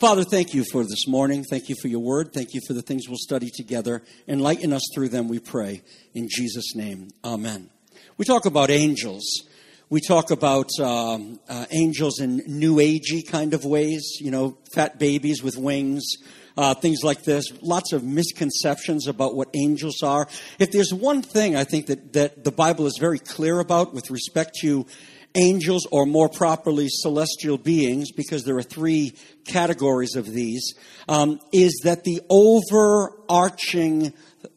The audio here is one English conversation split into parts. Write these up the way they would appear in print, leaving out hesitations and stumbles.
Father, thank you for this morning. Thank you for your word. Thank you for the things we'll study together. Enlighten us through them, we pray. In Jesus' name, amen. We talk about angels. We talk about angels in new agey kind of ways, fat babies with wings, things like this. Lots of misconceptions about what angels are. If there's one thing I think that the Bible is very clear about with respect to angels, or more properly, celestial beings, because there are three categories of these, is that the overarching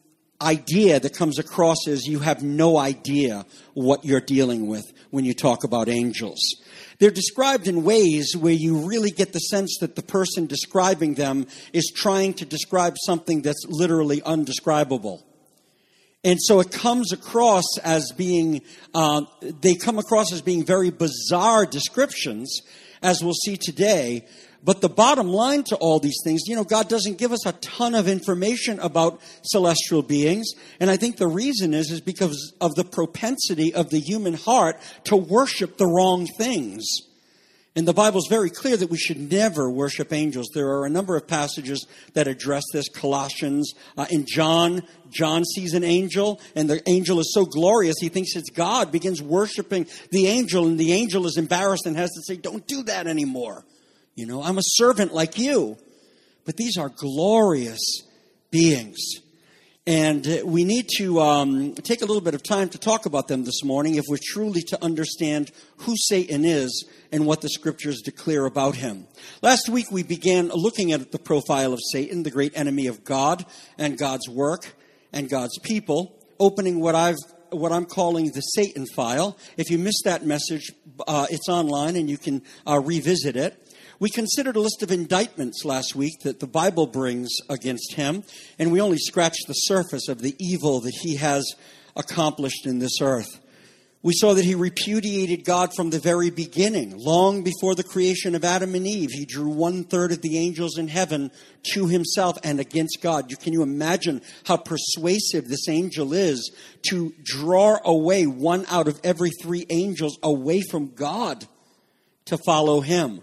idea that comes across is you have no idea what you're dealing with when you talk about angels. They're described in ways where you really get the sense that the person describing them is trying to describe something that's literally undescribable. And so it comes across as being, they come across as being very bizarre descriptions, as we'll see today. But the bottom line to all these things, God doesn't give us a ton of information about celestial beings. And I think the reason is because of the propensity of the human heart to worship the wrong things. And the Bible is very clear that we should never worship angels. There are a number of passages that address this. Colossians, in John sees an angel, and the angel is so glorious, he thinks it's God, begins worshiping the angel, and the angel is embarrassed and has to say, don't do that anymore. I'm a servant like you. But these are glorious beings. And we need to take a little bit of time to talk about them this morning if we're truly to understand who Satan is and what the Scriptures declare about him. Last week we began looking at the profile of Satan, the great enemy of God and God's work and God's people, opening what I'm calling the Satan file. If you missed that message, it's online and you can revisit it. We considered a list of indictments last week that the Bible brings against him, and we only scratched the surface of the evil that he has accomplished in this earth. We saw that he repudiated God from the very beginning. Long before the creation of Adam and Eve, he drew 1/3 of the angels in heaven to himself and against God. Can you imagine how persuasive this angel is to draw away 1 out of every 3 angels away from God to follow him?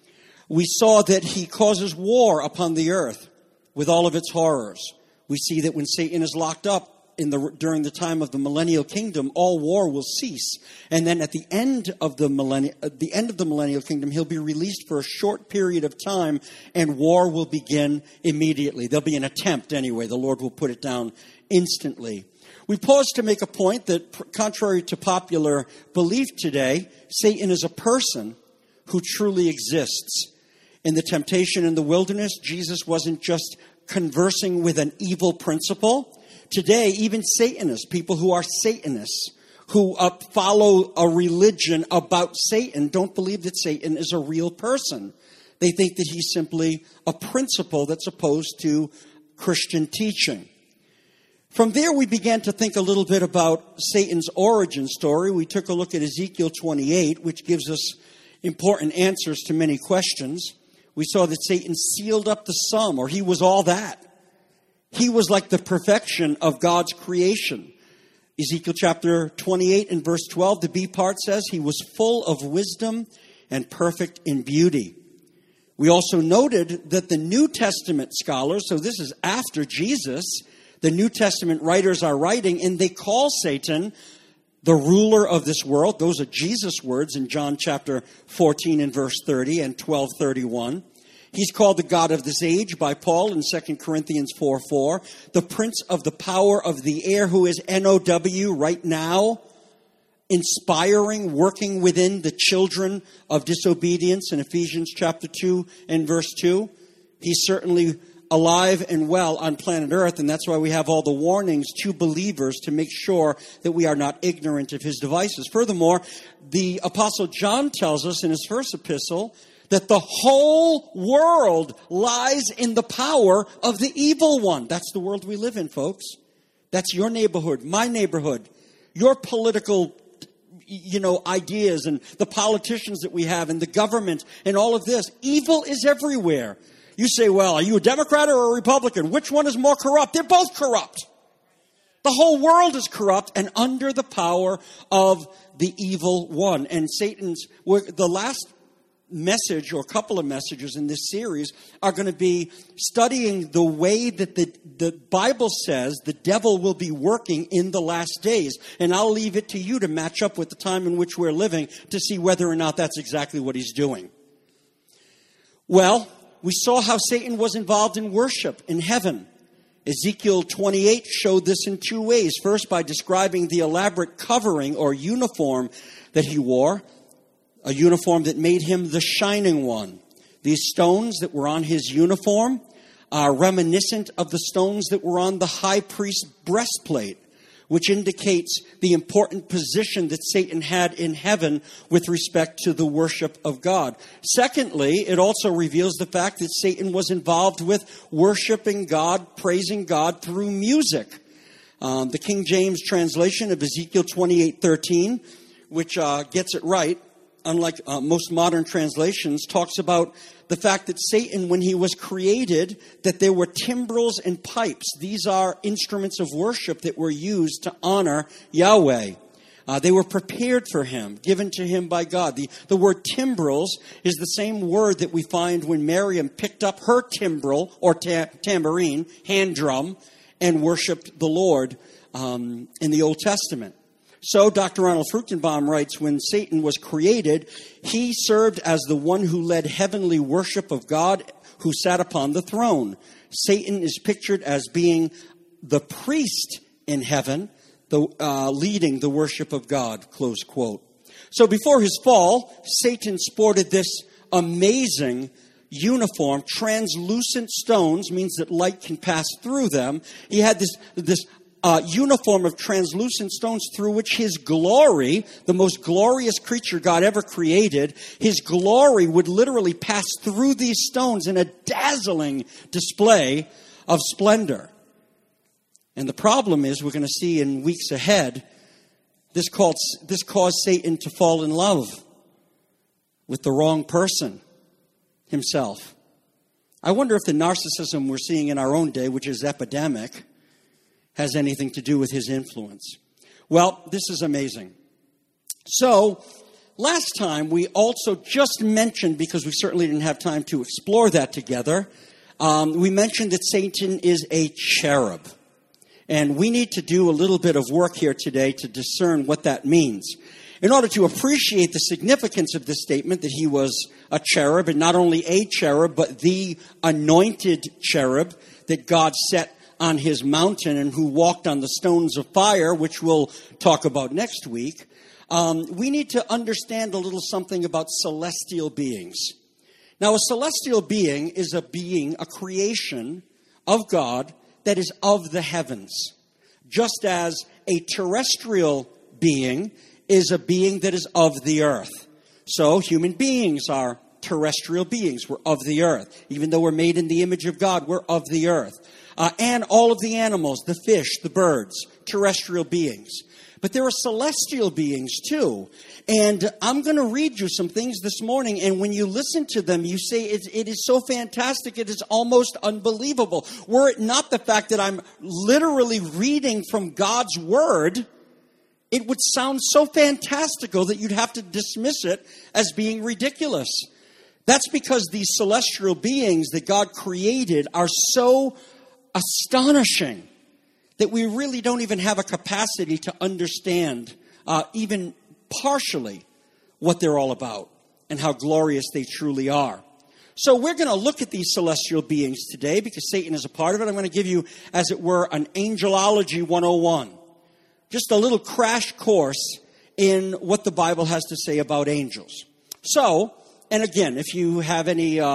We saw that he causes war upon the earth with all of its horrors. We see that when Satan is locked up during the time of the millennial kingdom, all war will cease. And then at the end of the millennial kingdom, he'll be released for a short period of time, and war will begin immediately. There'll be an attempt anyway. The Lord will put it down instantly. We pause to make a point that, contrary to popular belief today, Satan is a person who truly exists. In the temptation in the wilderness, Jesus wasn't just conversing with an evil principle. Today, even Satanists, people who are Satanists, who follow a religion about Satan, don't believe that Satan is a real person. They think that he's simply a principle that's opposed to Christian teaching. From there, we began to think a little bit about Satan's origin story. We took a look at Ezekiel 28, which gives us important answers to many questions. We saw that Satan sealed up the sum, or he was all that. He was like the perfection of God's creation. Ezekiel chapter 28 and verse 12, the B part says, he was full of wisdom and perfect in beauty. We also noted that the New Testament scholars, so this is after Jesus, the New Testament writers are writing, and they call Satan the ruler of this world. Those are Jesus' words in John chapter 14 and verse 30 and 12:31. He's called the God of this age by Paul in 2 Corinthians 4:4. The prince of the power of the air, who is NOW right now, inspiring, working within the children of disobedience in Ephesians chapter 2 and verse 2. He's certainly alive and well on planet Earth, and that's why we have all the warnings to believers to make sure that we are not ignorant of his devices. Furthermore, the Apostle John tells us in his first epistle that the whole world lies in the power of the evil one. That's the world we live in, folks. That's your neighborhood, my neighborhood, your political ideas and the politicians that we have and the government and all of this. Evil is everywhere. You say, well, are you a Democrat or a Republican? Which one is more corrupt? They're both corrupt. The whole world is corrupt and under the power of the evil one. And the last message or a couple of messages in this series are going to be studying the way that the Bible says the devil will be working in the last days. And I'll leave it to you to match up with the time in which we're living to see whether or not that's exactly what he's doing. Well, we saw how Satan was involved in worship in heaven. Ezekiel 28 showed this in two ways. First, by describing the elaborate covering or uniform that he wore, a uniform that made him the shining one. These stones that were on his uniform are reminiscent of the stones that were on the high priest's breastplate, which indicates the important position that Satan had in heaven with respect to the worship of God. Secondly, it also reveals the fact that Satan was involved with worshiping God, praising God through music. The King James translation of Ezekiel 28:13, which gets it right, unlike most modern translations, talks about the fact that Satan, when he was created, that there were timbrels and pipes. These are instruments of worship that were used to honor Yahweh. They were prepared for him, given to him by God. The word timbrels is the same word that we find when Miriam picked up her timbrel, or tambourine, hand drum, and worshiped the Lord in the Old Testament. So, Dr. Arnold Fruchtenbaum writes, when Satan was created, he served as the one who led heavenly worship of God who sat upon the throne. Satan is pictured as being the priest in heaven, leading the worship of God, close quote. So before his fall, Satan sported this amazing uniform. Translucent stones means that light can pass through them. He had this uniform of translucent stones through which his glory, the most glorious creature God ever created, his glory would literally pass through these stones in a dazzling display of splendor. And the problem is, we're going to see in weeks ahead, this caused Satan to fall in love with the wrong person, himself. I wonder if the narcissism we're seeing in our own day, which is epidemic, has anything to do with his influence. Well, this is amazing. So, last time we also just mentioned, because we certainly didn't have time to explore that together, we mentioned that Satan is a cherub. And we need to do a little bit of work here today to discern what that means. In order to appreciate the significance of this statement that he was a cherub, and not only a cherub, but the anointed cherub that God set on his mountain and who walked on the stones of fire, which we'll talk about next week, we need to understand a little something about celestial beings. Now, a celestial being is a creation of God that is of the heavens, just as a terrestrial being is a being that is of the earth. So human beings are terrestrial beings. We're of the earth. Even though we're made in the image of God, we're of the earth. And all of the animals, the fish, the birds, terrestrial beings. But there are celestial beings too. And I'm going to read you some things this morning, and when you listen to them, you say it is so fantastic, it is almost unbelievable. Were it not the fact that I'm literally reading from God's Word, it would sound so fantastical that you'd have to dismiss it as being ridiculous. That's because these celestial beings that God created are so astonishing that we really don't even have a capacity to understand, even partially, what they're all about and how glorious they truly are. So we're going to look at these celestial beings today because Satan is a part of it. I'm going to give you, as it were, an Angelology 101. Just a little crash course in what the Bible has to say about angels. So, and again, if you have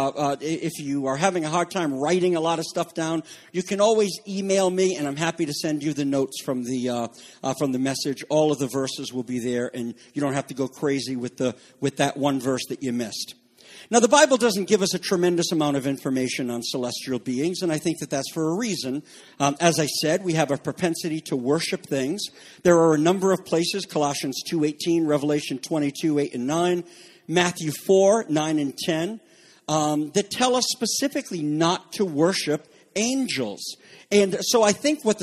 if you are having a hard time writing a lot of stuff down, you can always email me, and I'm happy to send you the notes from the message. All of the verses will be there, and you don't have to go crazy with that one verse that you missed. Now, the Bible doesn't give us a tremendous amount of information on celestial beings, and I think that that's for a reason. As I said, we have a propensity to worship things. There are a number of places, Colossians 2:18, Revelation 22:8 and 9, Matthew 4:9 and 10, that tell us specifically not to worship angels. And so I think what the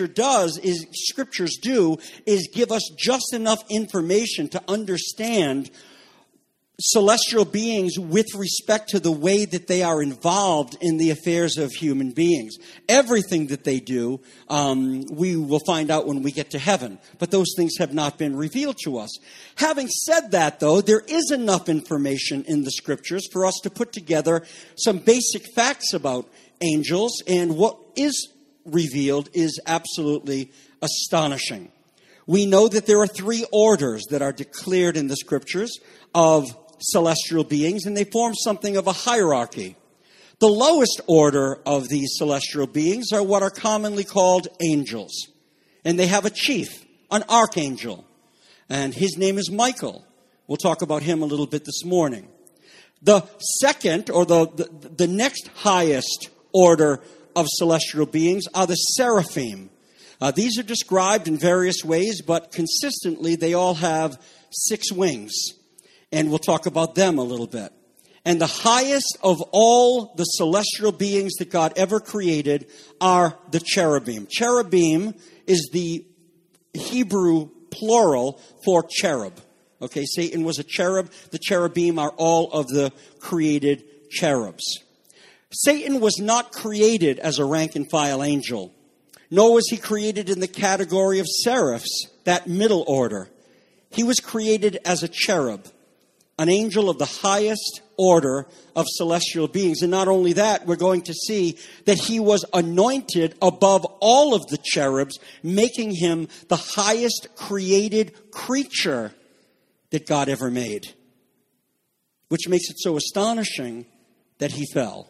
scriptures do is give us just enough information to understand celestial beings with respect to the way that they are involved in the affairs of human beings. Everything that they do, we will find out when we get to heaven. But those things have not been revealed to us. Having said that, though, there is enough information in the Scriptures for us to put together some basic facts about angels, and what is revealed is absolutely astonishing. We know that there are 3 orders that are declared in the Scriptures of celestial beings, and they form something of a hierarchy. The lowest order of these celestial beings are what are commonly called angels. And they have a chief, an archangel, and his name is Michael. We'll talk about him a little bit this morning. The second, or the next highest order of celestial beings are the seraphim. These are described in various ways, but consistently they all have 6 wings. And we'll talk about them a little bit. And the highest of all the celestial beings that God ever created are the cherubim. Cherubim is the Hebrew plural for cherub. Okay, Satan was a cherub. The cherubim are all of the created cherubs. Satan was not created as a rank and file angel, nor was he created in the category of seraphs, that middle order. He was created as a cherub, an angel of the highest order of celestial beings. And not only that, we're going to see that he was anointed above all of the cherubs, making him the highest created creature that God ever made, which makes it so astonishing that he fell.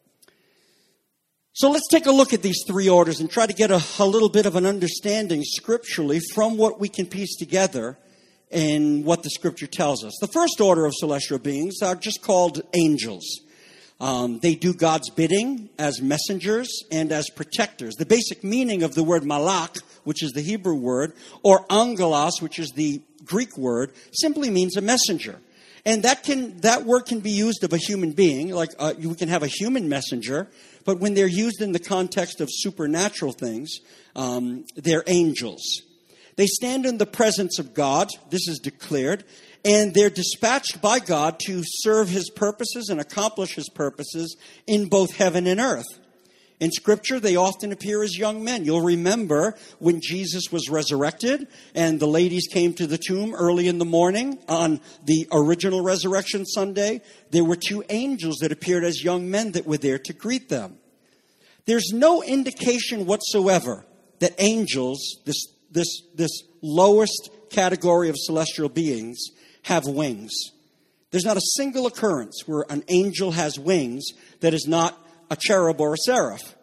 So let's take a look at these 3 orders and try to get a little bit of an understanding scripturally from what we can piece together in what the Scripture tells us. The first order of celestial beings are just called angels. They do God's bidding as messengers and as protectors. The basic meaning of the word malach, which is the Hebrew word, or angelos, which is the Greek word, simply means a messenger. And that word can be used of a human being, like you can have a human messenger, but when they're used in the context of supernatural things, they're angels. They stand in the presence of God, this is declared, and they're dispatched by God to serve his purposes and accomplish his purposes in both heaven and earth. In Scripture, they often appear as young men. You'll remember when Jesus was resurrected and the ladies came to the tomb early in the morning on the original Resurrection Sunday. There were 2 angels that appeared as young men that were there to greet them. There's no indication whatsoever that angels, this lowest category of celestial beings, have wings. There's not a single occurrence where an angel has wings that is not a cherub or a seraph.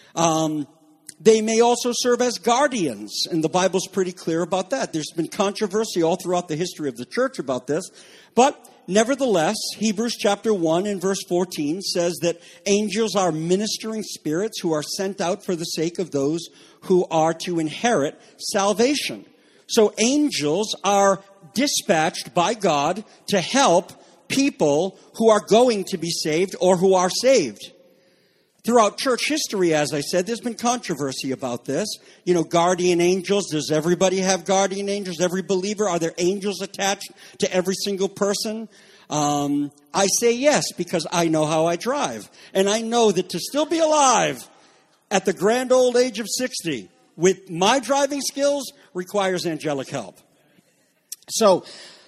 They may also serve as guardians, and the Bible's pretty clear about that. There's been controversy all throughout the history of the church about this, but nevertheless, Hebrews chapter 1 and verse 14 says that angels are ministering spirits who are sent out for the sake of those who are to inherit salvation. So angels are dispatched by God to help people who are going to be saved or who are saved. Throughout church history, as I said, there's been controversy about this. You know, guardian angels. Does everybody have guardian angels? Every believer? Are there angels attached to every single person? I say yes, because I know how I drive. And I know that to still be alive at the grand old age of 60 with my driving skills requires angelic help. So,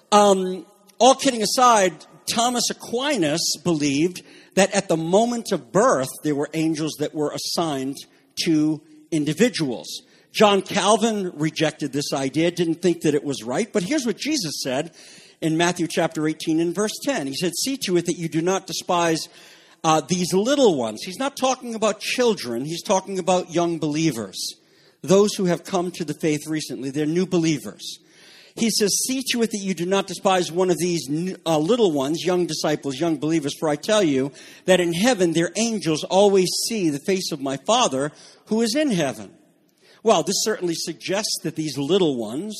all kidding aside, Thomas Aquinas believed that at the moment of birth, there were angels that were assigned to individuals. John Calvin rejected this idea, didn't think that it was right. But here's what Jesus said in Matthew chapter 18 and verse 10. He said, "See to it that you do not despise these little ones." He's not talking about children. He's talking about young believers, those who have come to the faith recently. They're new believers. He says, "See to it that you do not despise one of these little ones, young disciples, young believers. For I tell you that in heaven their angels always see the face of my Father who is in heaven." Well, this certainly suggests that these little ones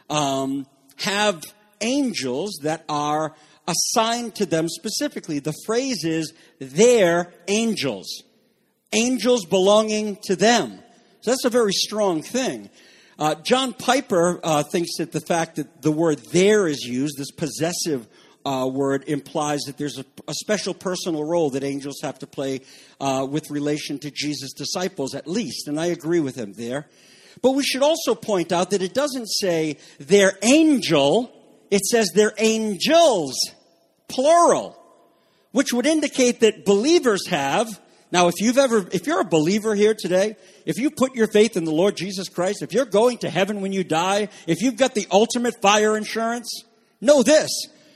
have angels that are assigned to them specifically. The phrase is, "their angels." Angels belonging to them. So that's a very strong thing. John Piper thinks that the fact that the word "there" is used, this possessive word implies that there's a special personal role that angels have to play with relation to Jesus' disciples, at least. And I agree with him there. But we should also point out that it doesn't say they're angel. It says they're angels, plural, which would indicate that believers have. Now, if you're a believer here today, if you put your faith in the Lord Jesus Christ, if you're going to heaven when you die, if you've got the ultimate fire insurance, know this: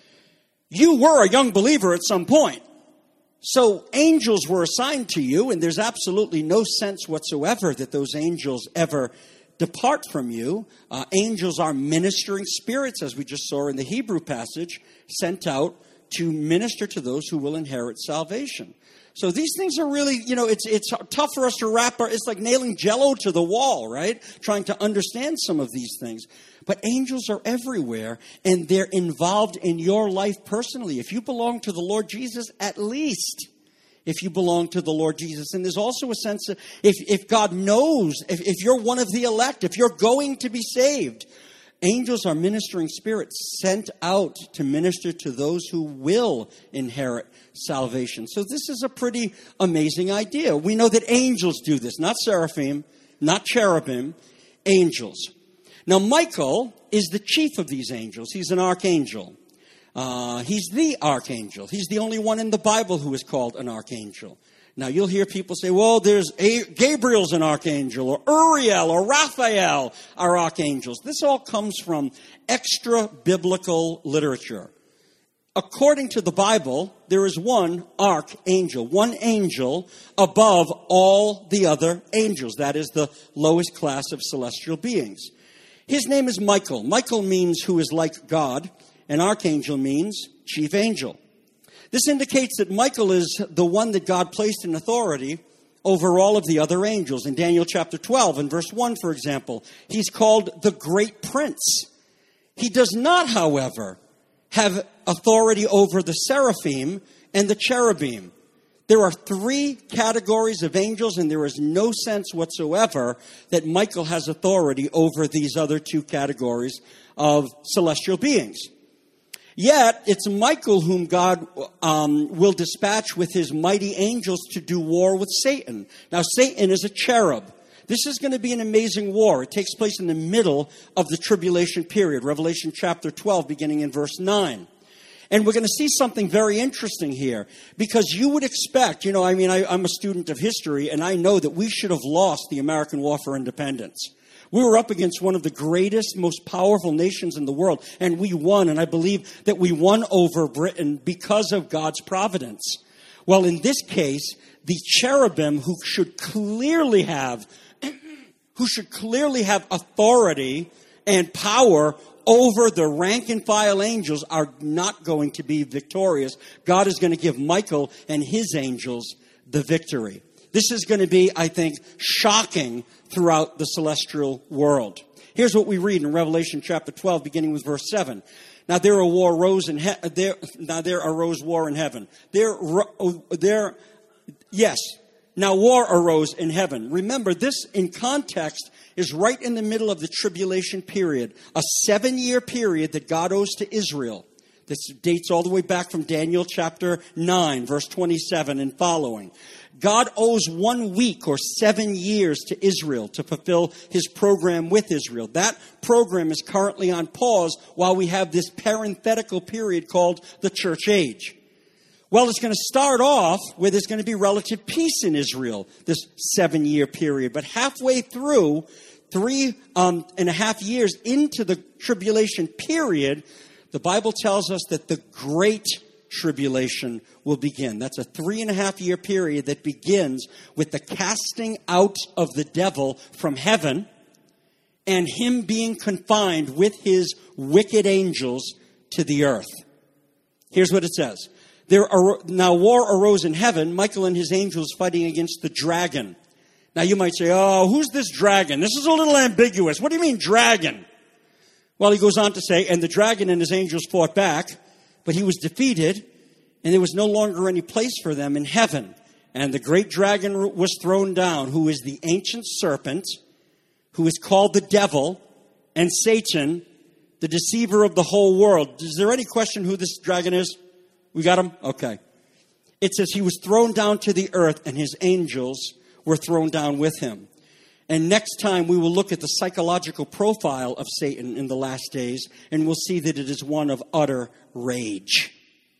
you were a young believer at some point. So angels were assigned to you, and there's absolutely no sense whatsoever that those angels ever depart from you. Angels are ministering spirits, as we just saw in the Hebrew passage, sent out to minister to those who will inherit salvation. So these things are really, it's tough for us to it's like nailing Jell-O to the wall, right? Trying to understand some of these things. But angels are everywhere, and they're involved in your life personally. If you belong to the Lord Jesus, at least if you belong to the Lord Jesus. And there's also a sense that if God knows, if you're one of the elect, if you're going to be saved, angels are ministering spirits sent out to minister to those who will inherit salvation. So this is a pretty amazing idea. We know that angels do this, not seraphim, not cherubim, angels. Now, Michael is the chief of these angels. He's an archangel. He's the archangel. He's the only one in the Bible who is called an archangel. Now, you'll hear people say, well, there's Gabriel's an archangel, or Uriel, or Raphael are archangels. This all comes from extra-biblical literature. According to the Bible, there is one archangel, one angel above all the other angels. That is the lowest class of celestial beings. His name is Michael. Michael means who is like God, and archangel means chief angel. This indicates that Michael is the one that God placed in authority over all of the other angels. In Daniel chapter 12 and verse 1, for example, he's called the Great Prince. He does not, however, have authority over the seraphim and the cherubim. There are 3 categories of angels, and there is no sense whatsoever that Michael has authority over these other 2 categories of celestial beings. Yet, it's Michael whom God will dispatch with his mighty angels to do war with Satan. Now, Satan is a cherub. This is going to be an amazing war. It takes place in the middle of the tribulation period, Revelation chapter 12, beginning in verse 9. And we're going to see something very interesting here, because you would expect, I'm a student of history, and I know that we should have lost the American War for Independence. We were up against one of the greatest, most powerful nations in the world, and we won, and I believe that we won over Britain because of God's providence. Well, in this case, the cherubim who should clearly have authority and power over the rank and file angels are not going to be victorious. God is going to give Michael and his angels the victory. This is going to be, I think, shocking throughout the celestial world. Here's what we read in Revelation chapter 12, beginning with verse 7. Now there arose war in heaven. Now war arose in heaven. Remember, this in context is right in the middle of the tribulation period, a 7-year period that God owes to Israel. This dates all the way back from Daniel chapter 9, verse 27 and following. God owes 1 week or 7 years to Israel to fulfill his program with Israel. That program is currently on pause while we have this parenthetical period called the church age. Well, it's going to start off where there's going to be relative peace in Israel, this 7-year period. But halfway through, 3.5 years into the tribulation period, the Bible tells us that the great tribulation will begin. That's a 3.5 year period that begins with the casting out of the devil from heaven and him being confined with his wicked angels to the earth. Here's what it says. Now war arose in heaven, Michael and his angels fighting against the dragon. Now you might say, oh, who's this dragon? This is a little ambiguous. What do you mean dragon? Well, he goes on to say, and the dragon and his angels fought back, but he was defeated, and there was no longer any place for them in heaven. And the great dragon was thrown down, who is the ancient serpent, who is called the devil and Satan, the deceiver of the whole world. Is there any question who this dragon is? We got him? Okay. It says he was thrown down to the earth and his angels were thrown down with him. And next time we will look at the psychological profile of Satan in the last days, and we'll see that it is one of utter rage.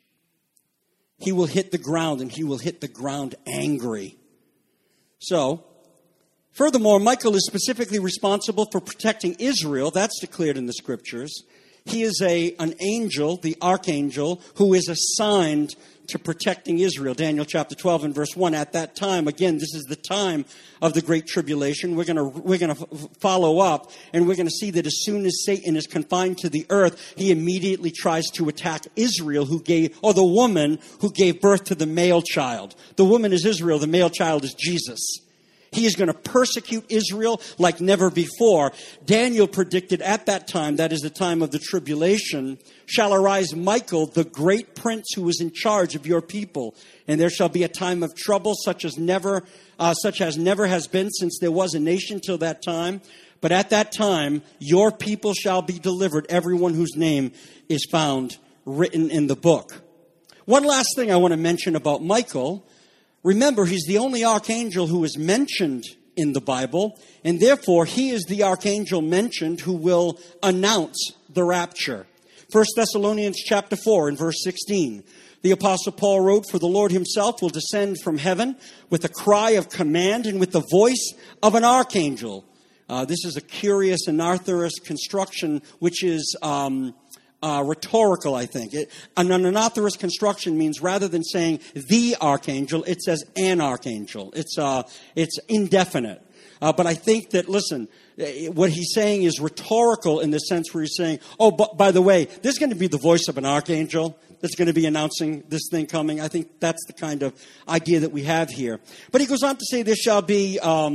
He will hit the ground, and he will hit the ground angry. So, furthermore, Michael is specifically responsible for protecting Israel. That's declared in the scriptures. He is an angel, the archangel, who is assigned to protecting Israel. Daniel chapter 12 and verse 1. At that time, again, this is the time of the Great Tribulation. We're going to follow up, and we're going to see that as soon as Satan is confined to the earth, he immediately tries to attack Israel, the woman who gave birth to the male child. The woman is Israel, the male child is Jesus. He is going to persecute Israel like never before. Daniel predicted at that time, that is the time of the tribulation, shall arise Michael, the great prince who is in charge of your people. And there shall be a time of trouble such as never has been since there was a nation till that time. But at that time, your people shall be delivered, everyone whose name is found written in the book. One last thing I want to mention about Michael. Remember, he's the only archangel who is mentioned in the Bible, and therefore he is the archangel mentioned who will announce the rapture. 1 Thessalonians chapter 4 and verse 16. The Apostle Paul wrote, "For the Lord himself will descend from heaven with a cry of command and with the voice of an archangel." This is a curious anarthrous construction, which is rhetorical, I think. An anarthrous construction means rather than saying the archangel, it says an archangel. It's indefinite. But I think that, listen, what he's saying is rhetorical in the sense where he's saying, oh, but by the way, there's going to be the voice of an archangel that's going to be announcing this thing coming. I think that's the kind of idea that we have here. But he goes on to say there shall be, for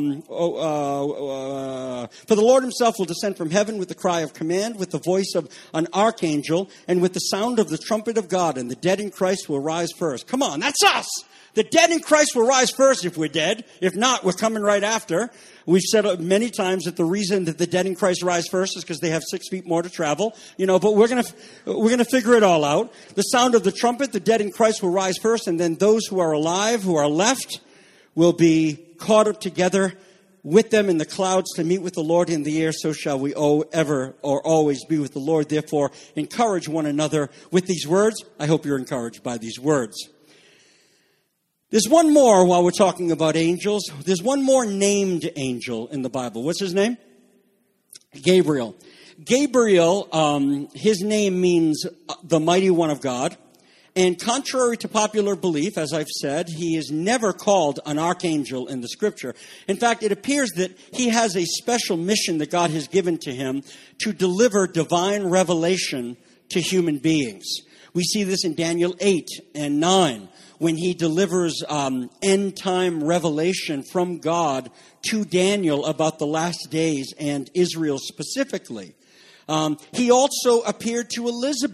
the Lord himself will descend from heaven with the cry of command, with the voice of an archangel, and with the sound of the trumpet of God, and the dead in Christ will rise first. Come on, that's us! The dead in Christ will rise first if we're dead. If not, we're coming right after. We've said many times that the reason that the dead in Christ rise first is because they have 6 feet more to travel. But we're gonna figure it all out. The sound of the trumpet, the dead in Christ will rise first, and then those who are alive, who are left, will be caught up together with them in the clouds to meet with the Lord in the air. So shall we ever or always be with the Lord. Therefore, encourage one another with these words. I hope you're encouraged by these words. There's one more while we're talking about angels. There's one more named angel in the Bible. What's his name? Gabriel. Gabriel, his name means the mighty one of God. And contrary to popular belief, as I've said, he is never called an archangel in the scripture. In fact, it appears that he has a special mission that God has given to him to deliver divine revelation to human beings. We see this in Daniel 8 and 9. When he delivers end-time revelation from God to Daniel about the last days and Israel specifically. He also appeared to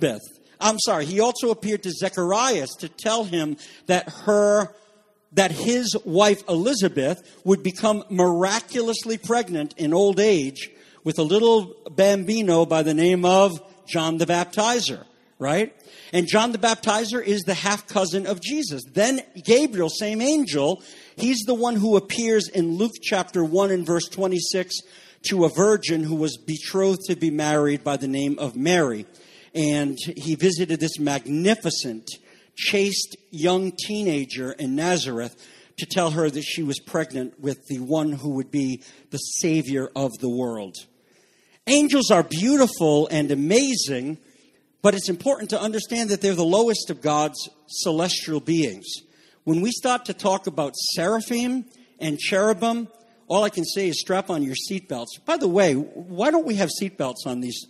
He also appeared to Zacharias to tell him that his wife Elizabeth would become miraculously pregnant in old age with a little bambino by the name of John the Baptizer, right? And John the Baptizer is the half-cousin of Jesus. Then Gabriel, same angel, he's the one who appears in Luke chapter 1 and verse 26 to a virgin who was betrothed to be married by the name of Mary. And he visited this magnificent, chaste young teenager in Nazareth to tell her that she was pregnant with the one who would be the Savior of the world. Angels are beautiful and amazing, but it's important to understand that they're the lowest of God's celestial beings. When we start to talk about seraphim and cherubim, all I can say is strap on your seatbelts. By the way, why don't we have seatbelts on these?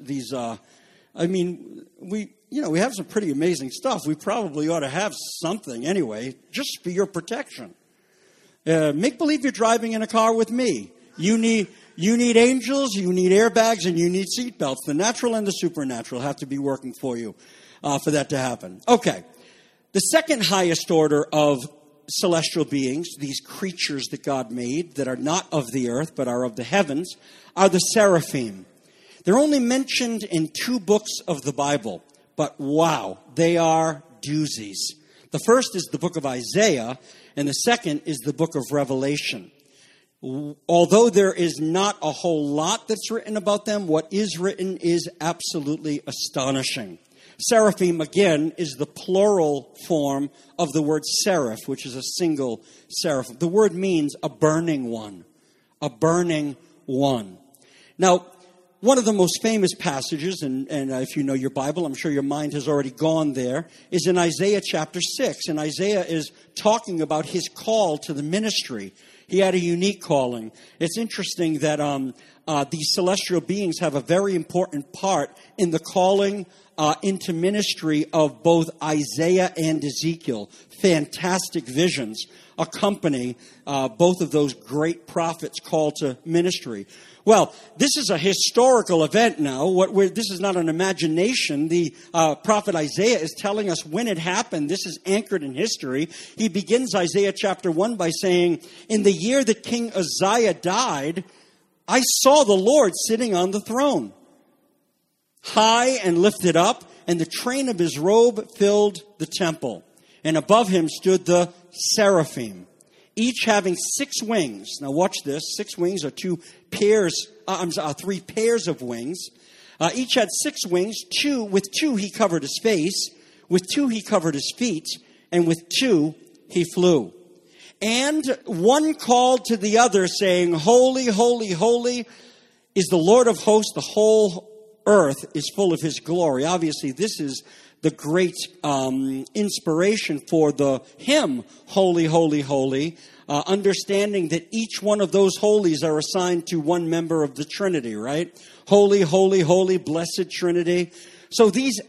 We have some pretty amazing stuff. We probably ought to have something anyway, just for your protection. Make believe you're driving in a car with me. You need angels, you need airbags, and you need seatbelts. The natural and the supernatural have to be working for you for that to happen. Okay. The second highest order of celestial beings, these creatures that God made that are not of the earth but are of the heavens, are the seraphim. They're only mentioned in 2 books of the Bible, but wow, they are doozies. The first is the book of Isaiah, and the second is the book of Revelation. Although there is not a whole lot that's written about them, what is written is absolutely astonishing. Seraphim, again, is the plural form of the word seraph, which is a single seraph. The word means a burning one. A burning one. Now, one of the most famous passages, and if you know your Bible, I'm sure your mind has already gone there, is in Isaiah chapter 6. And Isaiah is talking about his call to the ministry. He had a unique calling. It's interesting that these celestial beings have a very important part in the calling into ministry of both Isaiah and Ezekiel. Fantastic visions accompany both of those great prophets called to ministry. Well, this is a historical event now. This is not an imagination. The prophet Isaiah is telling us when it happened. This is anchored in history. He begins Isaiah chapter 1 by saying, "In the year that King Uzziah died, I saw the Lord sitting on the throne, high and lifted up, and the train of his robe filled the temple. And above him stood the seraphim, each having 6 wings." Now watch this. 6 wings are 3 pairs of wings. Each had 6 wings. With two he covered his face. With 2 he covered his feet. And with 2 he flew. And one called to the other, saying, "Holy, holy, holy is the Lord of hosts. The whole earth is full of his glory." Obviously, this is the great inspiration for the hymn, "Holy, holy, holy," understanding that each one of those holies are assigned to one member of the Trinity, right? Holy, holy, holy, blessed Trinity. So these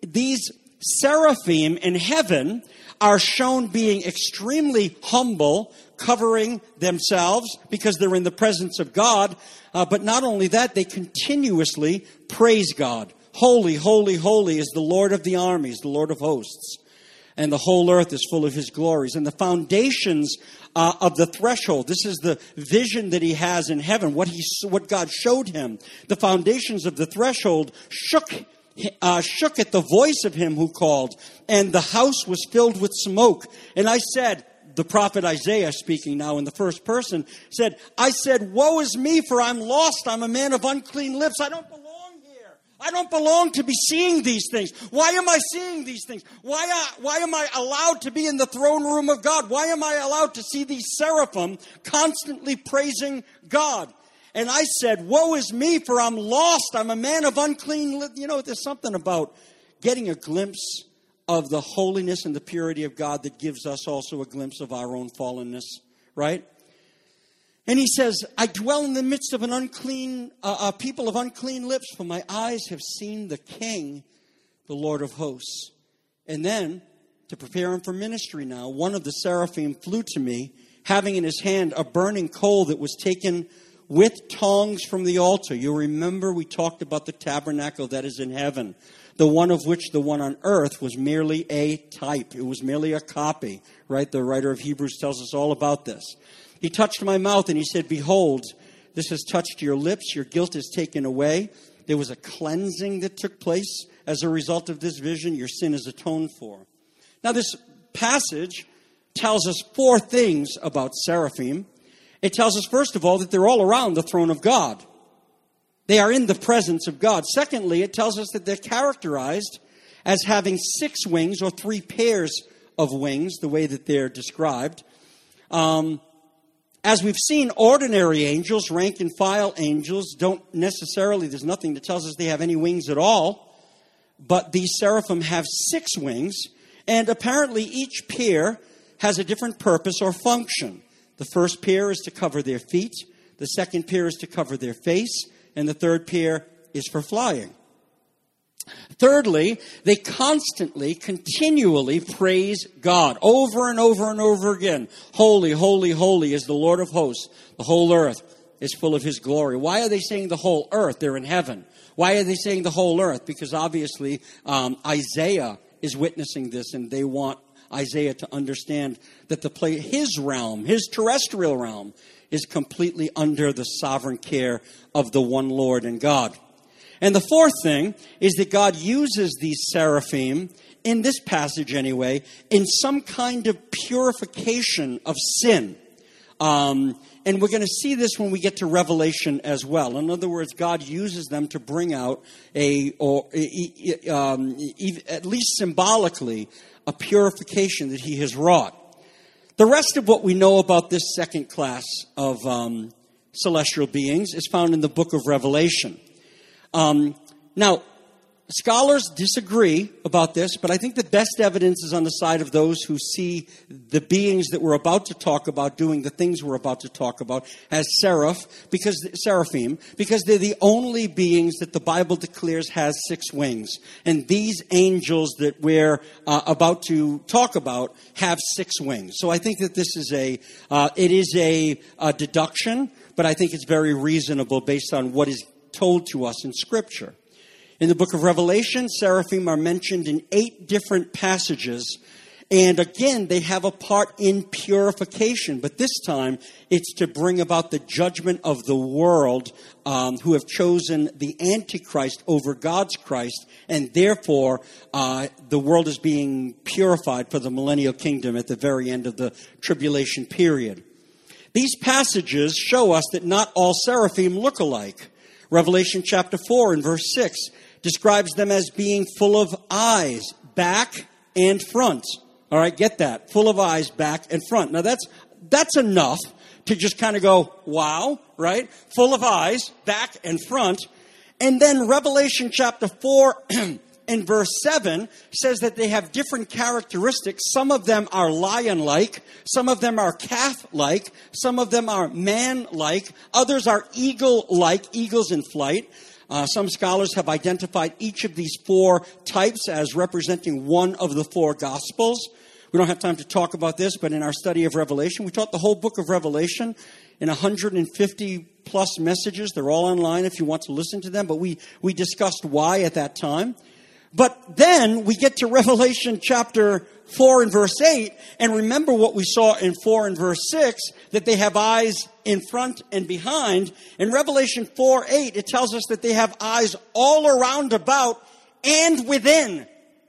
seraphim in heaven are shown being extremely humble, covering themselves because they're in the presence of God. But not only that, they continuously praise God. Holy, holy, holy is the Lord of the armies, the Lord of hosts. And the whole earth is full of his glories. And the foundations of the threshold, this is the vision that he has in heaven, what God showed him. The foundations of the threshold shook at the voice of him who called, and the house was filled with smoke. And I said, the prophet Isaiah, speaking now in the first person, said, "I said, woe is me, for I'm lost. I'm a man of unclean lips. I don't belong here. I don't belong to be seeing these things. Why am I seeing these things? Why am I allowed to be in the throne room of God? Why am I allowed to see these seraphim constantly praising God?" And I said, "Woe is me, for I'm lost. I'm a man of unclean lips." You know, there's something about getting a glimpse of the holiness and the purity of God that gives us also a glimpse of our own fallenness, right? And he says, "I dwell in the midst of an unclean people of unclean lips, for my eyes have seen the King, the Lord of hosts." And then, to prepare him for ministry now, one of the seraphim flew to me, having in his hand a burning coal that was taken with tongs from the altar. You remember we talked about the tabernacle that is in heaven, the one of which the one on earth was merely a type. It was merely a copy, right? The writer of Hebrews tells us all about this. He touched my mouth and he said, "Behold, this has touched your lips. Your guilt is taken away." There was a cleansing that took place as a result of this vision. Your sin is atoned for. Now, this passage tells us 4 things about seraphim. It tells us, first of all, that they're all around the throne of God. They are in the presence of God. Secondly, it tells us that they're characterized as having 6 wings, or 3 pairs of wings, the way that they're described. As we've seen, ordinary angels, rank and file angels, don't necessarily, there's nothing that tells us they have any wings at all. But these seraphim have 6 wings, and apparently each pair has a different purpose or function. The first pair is to cover their feet. The second pair is to cover their face. And the third pair is for flying. Thirdly, they constantly, continually praise God over and over and over again. Holy, holy, holy is the Lord of hosts. The whole earth is full of his glory. Why are they saying the whole earth? They're in heaven. Why are they saying the whole earth? Because obviously Isaiah is witnessing this, and they want Isaiah to understand that his realm, his terrestrial realm, is completely under the sovereign care of the one Lord and God. And the fourth thing is that God uses these seraphim, in this passage anyway, in some kind of purification of sin. And we're going to see this when we get to Revelation as well. In other words, God uses them to bring out at least symbolically, a purification that he has wrought. The rest of what we know about this second class of celestial beings is found in the book of Revelation. Now, scholars disagree about this, but I think the best evidence is on the side of those who see the beings that we're about to talk about doing the things we're about to talk about as seraphim, because they're the only beings that the Bible declares has 6 wings. And these angels that we're about to talk about have 6 wings. So I think that this is a deduction, but I think it's very reasonable based on what is told to us in Scripture. In the book of Revelation, seraphim are mentioned in 8 different passages. And again, they have a part in purification. But this time, it's to bring about the judgment of the world who have chosen the Antichrist over God's Christ. And therefore, the world is being purified for the millennial kingdom at the very end of the tribulation period. These passages show us that not all seraphim look alike. Revelation chapter 4 and verse 6 describes them as being full of eyes, back and front. All right, get that. Full of eyes, back and front. Now that's enough to just kind of go, wow, right? Full of eyes, back and front. And then Revelation chapter 4 and verse 7 says that they have different characteristics. Some of them are lion-like. Some of them are calf-like. Some of them are man-like. Others are eagle-like, eagles in flight. Some scholars have identified each of these 4 types as representing one of the 4 Gospels. We don't have time to talk about this, but in our study of Revelation, we taught the whole book of Revelation in 150 plus messages. They're all online if you want to listen to them, but we discussed why at that time. But then we get to Revelation chapter 4 and verse 8, and remember what we saw in 4 and verse 6, that they have eyes in front and behind. In Revelation 4:8, it tells us that they have eyes all around about and within.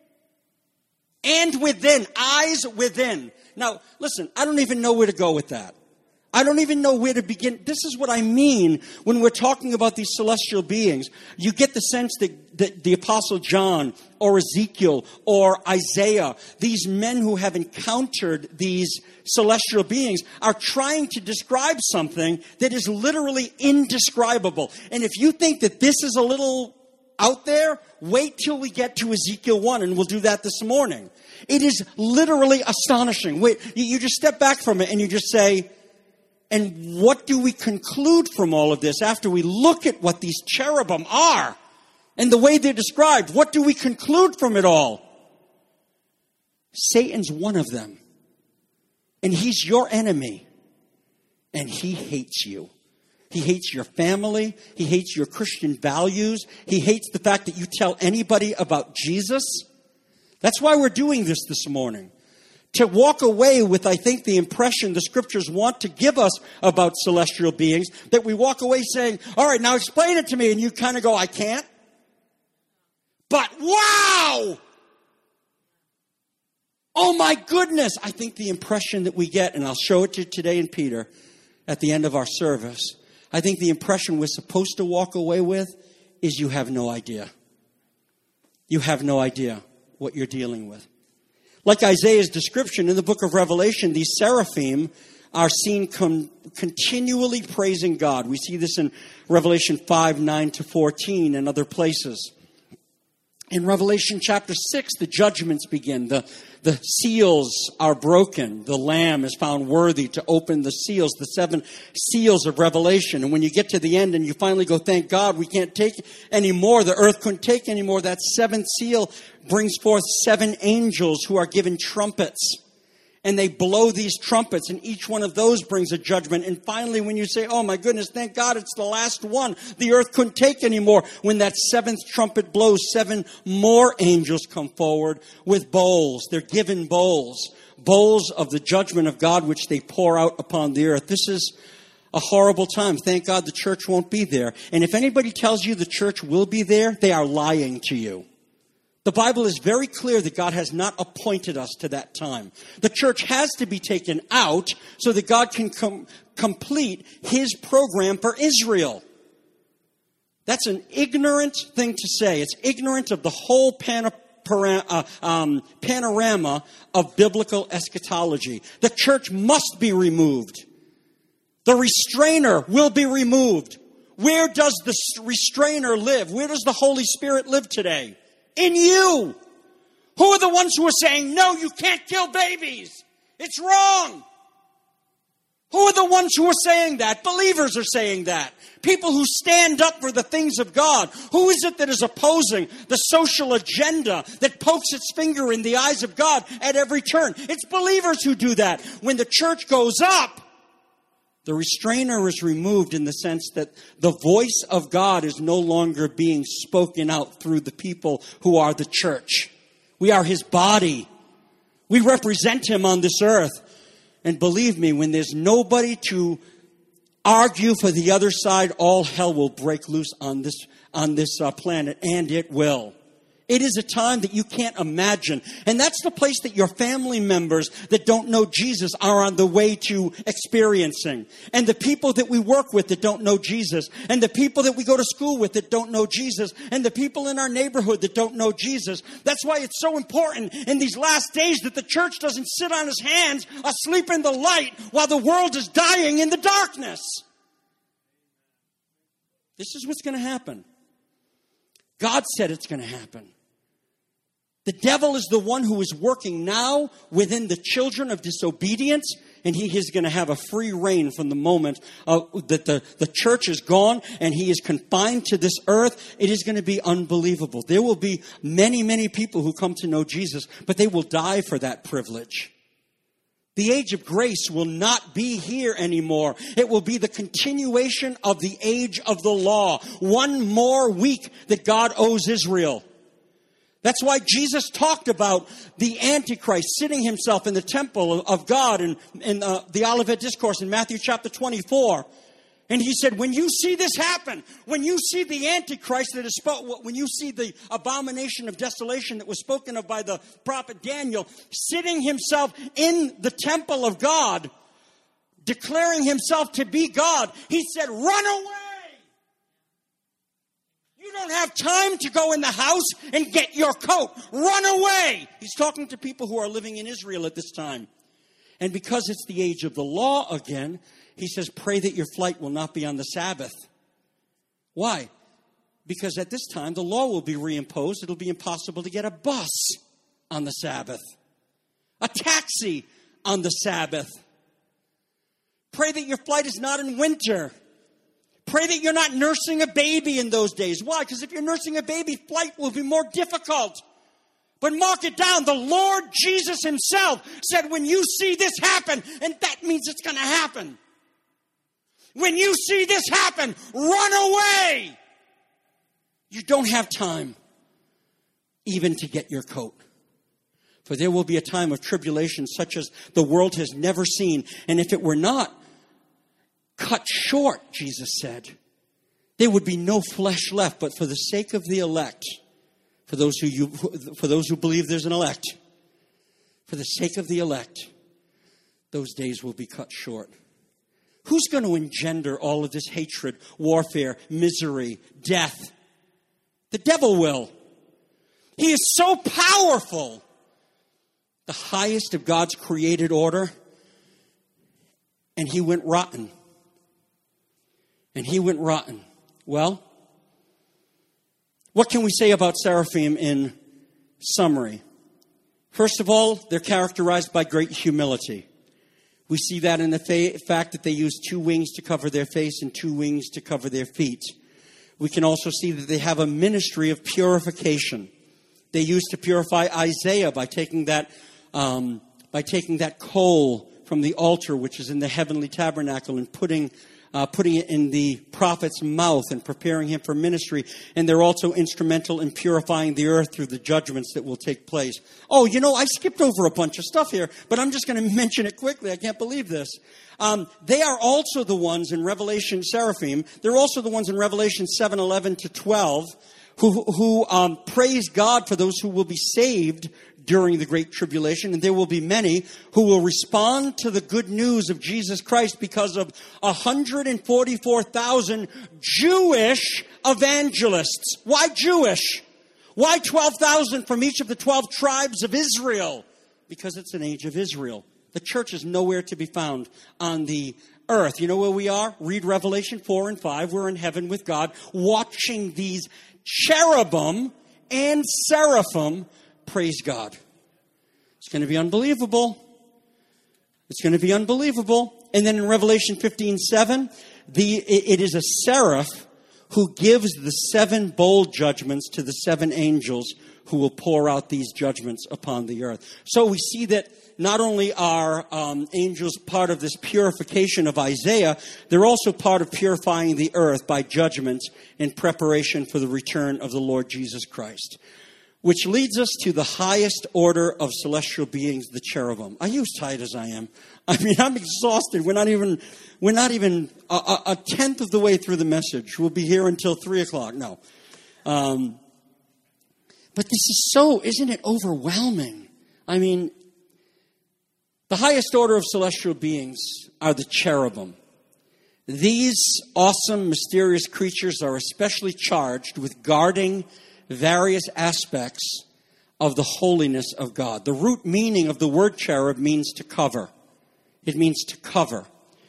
And within. Eyes within. Now, listen, I don't even know where to go with that. I don't even know where to begin. This is what I mean when we're talking about these celestial beings. You get the sense that the Apostle John or Ezekiel or Isaiah, these men who have encountered these celestial beings, are trying to describe something that is literally indescribable. And if you think that this is a little out there, wait till we get to Ezekiel 1, and we'll do that this morning. It is literally astonishing. Wait, you just step back from it and you just say, and what do we conclude from all of this after we look at what these cherubim are and the way they're described? What do we conclude from it all? Satan's one of them. And he's your enemy. And he hates you. He hates your family. He hates your Christian values. He hates the fact that you tell anybody about Jesus. That's why we're doing this morning. To walk away with, I think, the impression the Scriptures want to give us about celestial beings, that we walk away saying, all right, now explain it to me. And you kind of go, I can't. But wow! Oh my goodness! I think the impression that we get, and I'll show it to you today in Peter at the end of our service, I think the impression we're supposed to walk away with is you have no idea. You have no idea what you're dealing with. Like Isaiah's description in the book of Revelation, these seraphim are seen continually praising God. We see this in Revelation 5:9-14 and other places. In Revelation chapter 6, the judgments begin. The seals are broken. The Lamb is found worthy to open the seals, the 7 seals of Revelation. And when you get to the end and you finally go, thank God, we can't take any more. The earth couldn't take any more. That 7th seal brings forth 7 angels who are given trumpets. And they blow these trumpets, and each one of those brings a judgment. And finally, when you say, oh my goodness, thank God it's the last one. The earth couldn't take anymore. When that 7th trumpet blows, 7 more angels come forward with bowls. They're given bowls. Bowls of the judgment of God, which they pour out upon the earth. This is a horrible time. Thank God the church won't be there. And if anybody tells you the church will be there, they are lying to you. The Bible is very clear that God has not appointed us to that time. The church has to be taken out so that God can complete his program for Israel. That's an ignorant thing to say. It's ignorant of the whole panorama of biblical eschatology. The church must be removed. The restrainer will be removed. Where does the restrainer live? Where does the Holy Spirit live today? In you. Who are the ones who are saying, no, you can't kill babies? It's wrong. Who are the ones who are saying that? Believers are saying that. People who stand up for the things of God. Who is it that is opposing the social agenda that pokes its finger in the eyes of God at every turn? It's believers who do that. When the church goes up, the restrainer is removed in the sense that the voice of God is no longer being spoken out through the people who are the church. We are his body. We represent him on this earth. And believe me, when there's nobody to argue for the other side, all hell will break loose on this planet, and it will. It is a time that you can't imagine. And that's the place that your family members that don't know Jesus are on the way to experiencing. And the people that we work with that don't know Jesus. And the people that we go to school with that don't know Jesus. And the people in our neighborhood that don't know Jesus. That's why it's so important in these last days that the church doesn't sit on his hands asleep in the light while the world is dying in the darkness. This is what's going to happen. God said it's going to happen. The devil is the one who is working now within the children of disobedience, and he is going to have a free reign from the moment that the church is gone and he is confined to this earth. It is going to be unbelievable. There will be many, many people who come to know Jesus, but they will die for that privilege. The age of grace will not be here anymore. It will be the continuation of the age of the law. One more week that God owes Israel. That's why Jesus talked about the Antichrist sitting himself in the temple of God in the Olivet Discourse in Matthew chapter 24. And he said, when you see this happen, when you see the Antichrist that is when you see the abomination of desolation that was spoken of by the prophet Daniel, sitting himself in the temple of God, declaring himself to be God, he said, run away. You don't have time to go in the house and get your coat. Run away. He's talking to people who are living in Israel at this time. And because it's the age of the law again, he says, pray that your flight will not be on the Sabbath. Why? Because at this time, the law will be reimposed. It'll be impossible to get a bus on the Sabbath, a taxi on the Sabbath. Pray that your flight is not in winter. Pray that you're not nursing a baby in those days. Why? Because if you're nursing a baby, flight will be more difficult. But mark it down. The Lord Jesus himself said, when you see this happen, and that means it's going to happen. When you see this happen, run away. You don't have time even to get your coat. For there will be a time of tribulation such as the world has never seen. And if it were not cut short, Jesus said, there would be no flesh left. But for the sake of the elect, for those who believe there's an elect, for the sake of the elect, those days will be cut short. Who's going to engender all of this hatred, warfare, misery, death? The devil will. He is so powerful. The highest of God's created order. And he went rotten. And he went rotten. Well, what can we say about seraphim in summary? First of all, they're characterized by great humility. We see that in the fact that they use 2 wings to cover their face and 2 wings to cover their feet. We can also see that they have a ministry of purification. They used to purify Isaiah by taking that coal from the altar, which is in the heavenly tabernacle, and putting putting it in the prophet's mouth and preparing him for ministry. And they're also instrumental in purifying the earth through the judgments that will take place. Oh, I skipped over a bunch of stuff here, but I'm just going to mention it quickly. I can't believe this. They are also the ones in Revelation, seraphim, they're also the ones in Revelation 7:11 to 12 who praise God for those who will be saved during the Great Tribulation. And there will be many who will respond to the good news of Jesus Christ because of 144,000 Jewish evangelists. Why Jewish? Why 12,000 from each of the 12 tribes of Israel? Because it's an age of Israel. The church is nowhere to be found on the earth. You know where we are? Read Revelation 4 and 5. We're in heaven with God, watching these cherubim and seraphim praise God. It's going to be unbelievable. It's going to be unbelievable. And then in Revelation 15:7, it is a seraph who gives the 7 bowl judgments to the 7 angels who will pour out these judgments upon the earth. So we see that not only are angels part of this purification of Isaiah, they're also part of purifying the earth by judgments in preparation for the return of the Lord Jesus Christ. Which leads us to the highest order of celestial beings, the cherubim. Are you as tired as I am? I mean, I'm exhausted. We're not even a tenth of the way through the message. We'll be here until 3:00. No. But this is isn't it overwhelming? I mean, the highest order of celestial beings are the cherubim. These awesome, mysterious creatures are especially charged with guarding various aspects of the holiness of God. The root meaning of the word cherub means to cover. It means to cover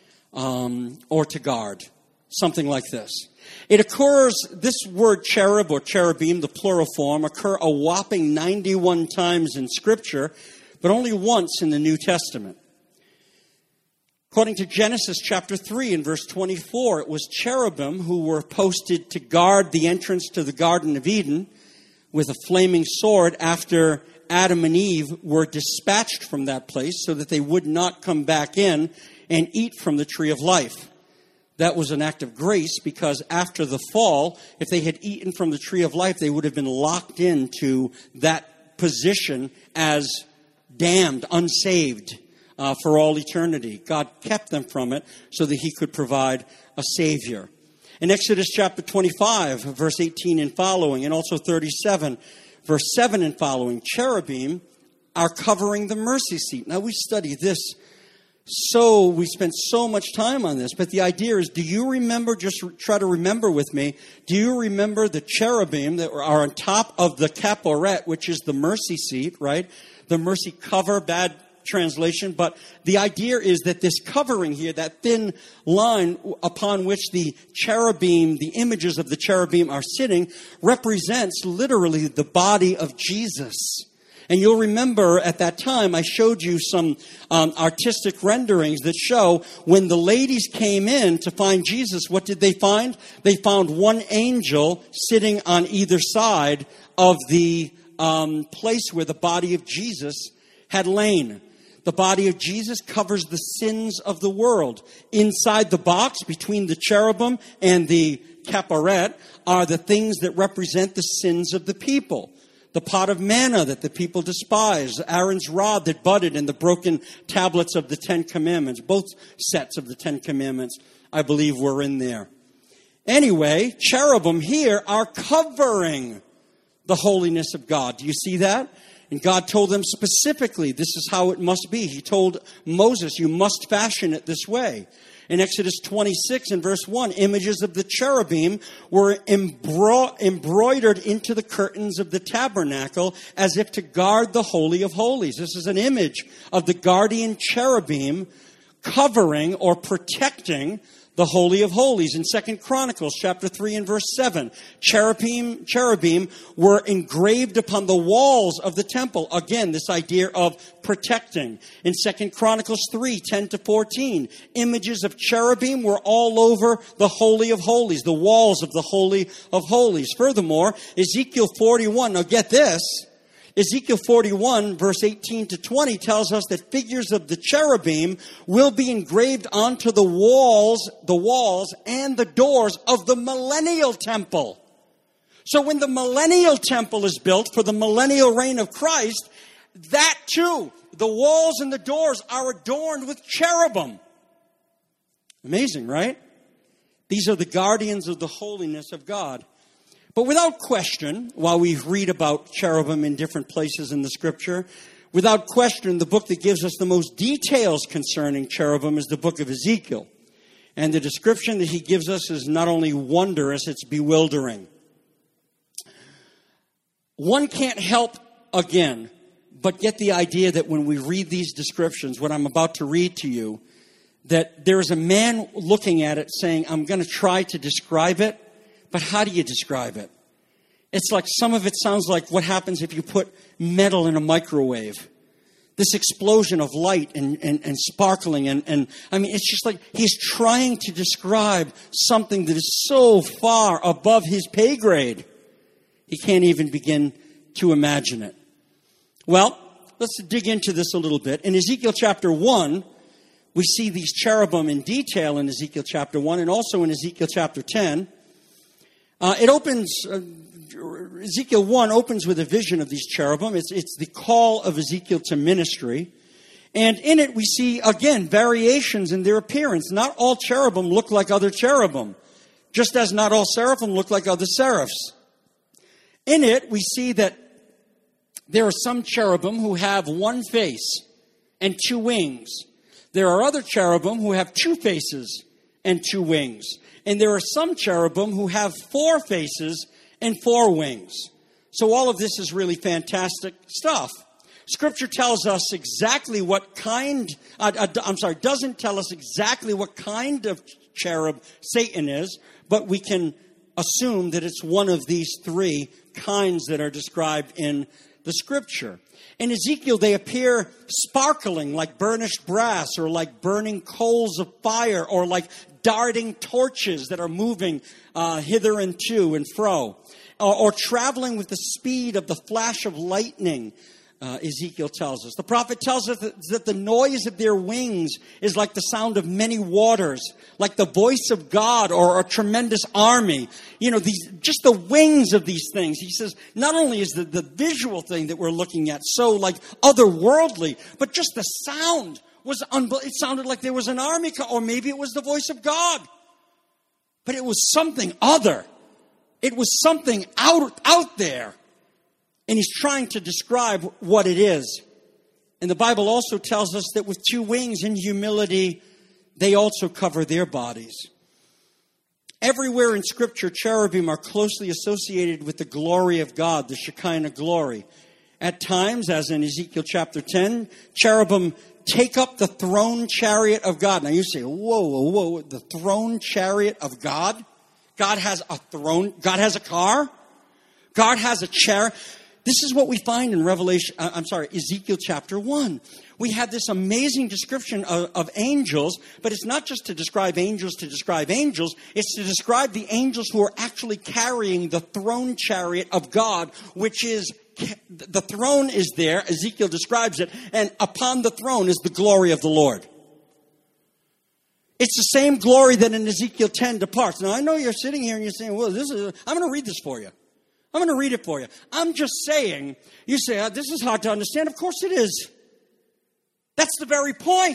or to guard, something like this. It occurs, this word cherub or cherubim, the plural form, occur a whopping 91 times in Scripture, but only once in the New Testament. According to Genesis chapter 3 and verse 24, it was cherubim who were posted to guard the entrance to the Garden of Eden with a flaming sword after Adam and Eve were dispatched from that place so that they would not come back in and eat from the tree of life. That was an act of grace because after the fall, if they had eaten from the tree of life, they would have been locked into that position as damned, unsaved for all eternity. God kept them from it so that He could provide a Savior. In Exodus chapter 25, verse 18 and following, and also 37, verse 7 and following, cherubim are covering the mercy seat. Now, we study this, so we spent so much time on this, but the idea is, do you remember, just try to remember with me, do you remember the cherubim that are on top of the kaporet, which is the mercy seat, right? The mercy cover, bad translation, but the idea is that this covering here, that thin line upon which the cherubim, the images of the cherubim are sitting, represents literally the body of Jesus. And you'll remember at that time I showed you some artistic renderings that show when the ladies came in to find Jesus, what did they find? They found one angel sitting on either side of the place where the body of Jesus had lain. The body of Jesus covers the sins of the world. Inside the box between the cherubim and the kaporet are the things that represent the sins of the people. The pot of manna that the people despise, Aaron's rod that budded, and the broken tablets of the 10 Commandments. Both sets of the 10 Commandments, I believe, were in there. Anyway, cherubim here are covering the holiness of God. Do you see that? And God told them specifically, this is how it must be. He told Moses, you must fashion it this way. In Exodus 26 and verse 1, images of the cherubim were embroidered into the curtains of the tabernacle as if to guard the Holy of Holies. This is an image of the guardian cherubim covering or protecting the Holy of Holies. In 2 Chronicles chapter 3 and verse 7, cherubim were engraved upon the walls of the temple. Again, this idea of protecting. In 2 Chronicles 3, 10 to 14, images of cherubim were all over the Holy of Holies, the walls of the Holy of Holies. Furthermore, Ezekiel 41, now get this, Ezekiel 41, verse 18 to 20 tells us that figures of the cherubim will be engraved onto the walls and the doors of the millennial temple. So when the millennial temple is built for the millennial reign of Christ, that too, the walls and the doors are adorned with cherubim. Amazing, right? These are the guardians of the holiness of God. But without question, while we read about cherubim in different places in the Scripture, without question, the book that gives us the most details concerning cherubim is the book of Ezekiel. And the description that he gives us is not only wondrous, it's bewildering. One can't help, again, but get the idea that when we read these descriptions, what I'm about to read to you, that there is a man looking at it saying, I'm going to try to describe it, but how do you describe it? It's like some of it sounds like what happens if you put metal in a microwave. This explosion of light and sparkling. And I mean, it's just like he's trying to describe something that is so far above his pay grade. He can't even begin to imagine it. Well, let's dig into this a little bit. In Ezekiel chapter 1, we see these cherubim in detail in Ezekiel chapter 1 and also in Ezekiel chapter 10. Ezekiel 1 opens with a vision of these cherubim. It's the call of Ezekiel to ministry. And in it we see, again, variations in their appearance. Not all cherubim look like other cherubim, just as not all seraphim look like other seraphs. In it we see that there are some cherubim who have one face and two wings. There are other cherubim who have two faces and two wings. And there are some cherubim who have four faces and four wings. So all of this is really fantastic stuff. Scripture tells us exactly what doesn't tell us exactly what kind of cherub Satan is, but we can assume that it's one of these three kinds that are described in the Scripture. In Ezekiel, they appear sparkling like burnished brass or like burning coals of fire or like darting torches that are moving hither and to and fro, or traveling with the speed of the flash of lightning, Ezekiel tells us. The prophet tells us that the noise of their wings is like the sound of many waters, like the voice of God or a tremendous army. You know, just the wings of these things. He says, not only is the visual thing that we're looking at so like otherworldly, but just the sound was it sounded like there was an army, or maybe it was the voice of God. But it was something other. It was something out there. And he's trying to describe what it is. And the Bible also tells us that with two wings in humility, they also cover their bodies. Everywhere in Scripture, cherubim are closely associated with the glory of God, the Shekinah glory. At times, as in Ezekiel chapter 10, cherubim take up the throne chariot of God. Now you say, whoa, the throne chariot of God? God has a throne. God has a car. God has a chair. This is what we find in Ezekiel chapter 1. We have this amazing description of angels, but it's not just to describe angels to describe angels. It's to describe the angels who are actually carrying the throne chariot of God, which is, the throne is there, Ezekiel describes it, and upon the throne is the glory of the Lord. It's the same glory that in Ezekiel 10 departs. Now, I know you're sitting here and you're saying, well, I'm going to read this for you. I'm going to read it for you. I'm just saying, you say, this is hard to understand. Of course it is. That's the very point.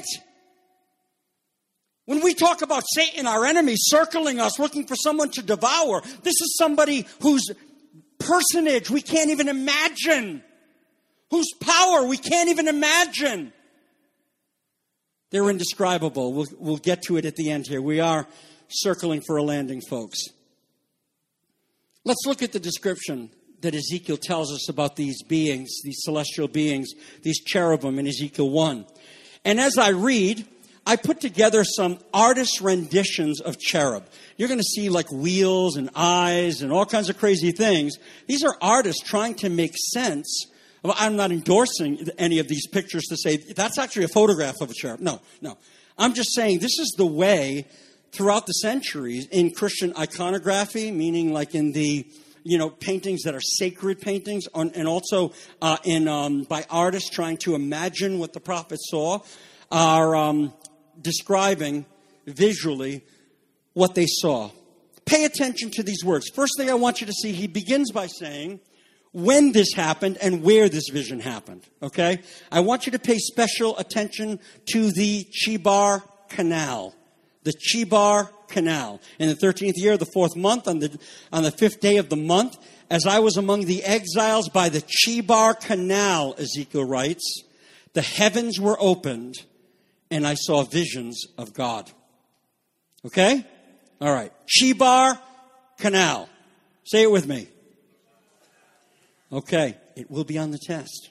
When we talk about Satan, our enemy, circling us, looking for someone to devour, this is somebody whose personage we can't even imagine, whose power we can't even imagine. They're indescribable. We'll get to it at the end here. We are circling for a landing, folks. Let's look at the description that Ezekiel tells us about these beings, these celestial beings, these cherubim in Ezekiel 1. And as I read, I put together some artist renditions of cherub. You're going to see like wheels and eyes and all kinds of crazy things. These are artists trying to make sense. Well, I'm not endorsing any of these pictures to say that's actually a photograph of a cherub. No. I'm just saying this is the way throughout the centuries in Christian iconography, meaning like in the paintings that are sacred paintings, and also by artists trying to imagine what the prophet saw, are describing visually what they saw. Pay attention to these words. First thing I want you to see, he begins by saying when this happened and where this vision happened. Okay? I want you to pay special attention to the Chebar Canal. The Chebar Canal. In the 13th year of the 4th month, on the 5th day of the month, as I was among the exiles by the Chebar Canal, Ezekiel writes, the heavens were opened and I saw visions of God. Okay? All right. Chebar Canal. Say it with me. Okay. It will be on the test.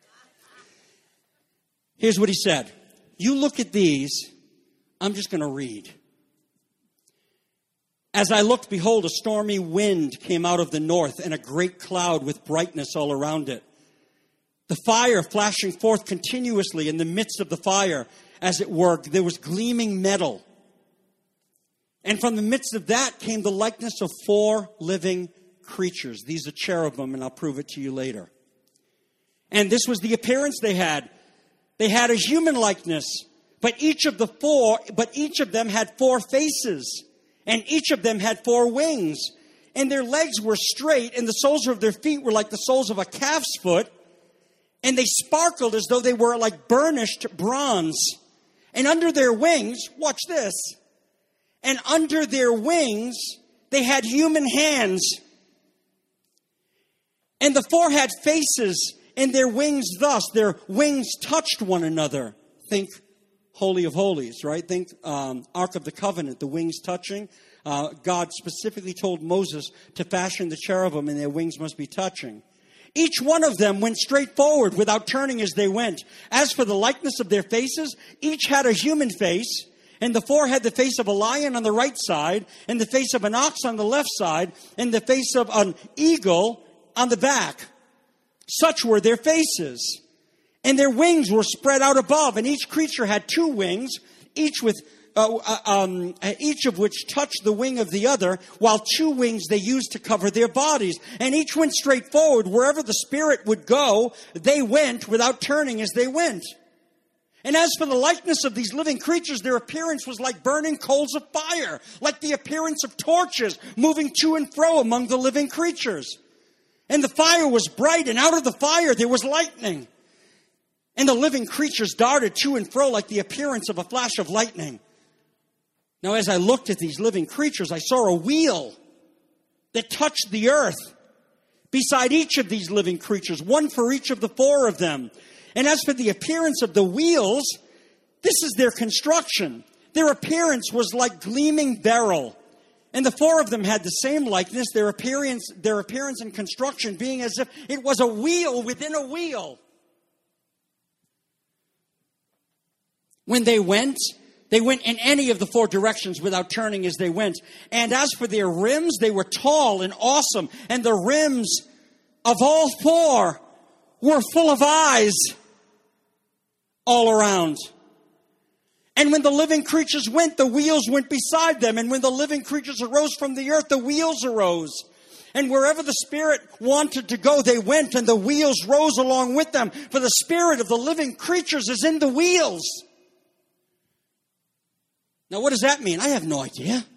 Here's what he said. You look at these. I'm just going to read. As I looked, behold, a stormy wind came out of the north, and a great cloud with brightness all around it. The fire flashing forth continuously in the midst of the fire, as it were, there was gleaming metal. And from the midst of that came the likeness of 4 living creatures. These are cherubim, and I'll prove it to you later. And this was the appearance they had. They had a human likeness. But each of them had 4 faces, and each of them had 4 wings, and their legs were straight, and the soles of their feet were like the soles of a calf's foot, and they sparkled as though they were like burnished bronze. And under their wings, watch this, and under their wings they had human hands, and the 4 had faces, and their wings thus, their wings touched one another. Think Holy of Holies, right? Think Ark of the Covenant, the wings touching. God specifically told Moses to fashion the cherubim and their wings must be touching. Each one of them went straight forward without turning as they went. As for the likeness of their faces, each had a human face, and the 4 had the face of a lion on the right side, and the face of an ox on the left side, and the face of an eagle on the back. Such were their faces. And their wings were spread out above, and each creature had 2 wings, each of which touched the wing of the other, while 2 wings they used to cover their bodies. And each went straight forward. Wherever the Spirit would go, they went without turning as they went. And as for the likeness of these living creatures, their appearance was like burning coals of fire, like the appearance of torches moving to and fro among the living creatures. And the fire was bright, and out of the fire there was lightning. And the living creatures darted to and fro like the appearance of a flash of lightning. Now, as I looked at these living creatures, I saw a wheel that touched the earth beside each of these living creatures, one for each of the 4 of them. And as for the appearance of the wheels, this is their construction. Their appearance was like gleaming beryl. And the 4 of them had the same likeness, their appearance and construction being as if it was a wheel within a wheel. When they went in any of the 4 directions without turning as they went. And as for their rims, they were tall and awesome. And the rims of all 4 were full of eyes all around. And when the living creatures went, the wheels went beside them. And when the living creatures arose from the earth, the wheels arose. And wherever the Spirit wanted to go, they went, and the wheels rose along with them. For the Spirit of the living creatures is in the wheels. Now, what does that mean? I have no idea.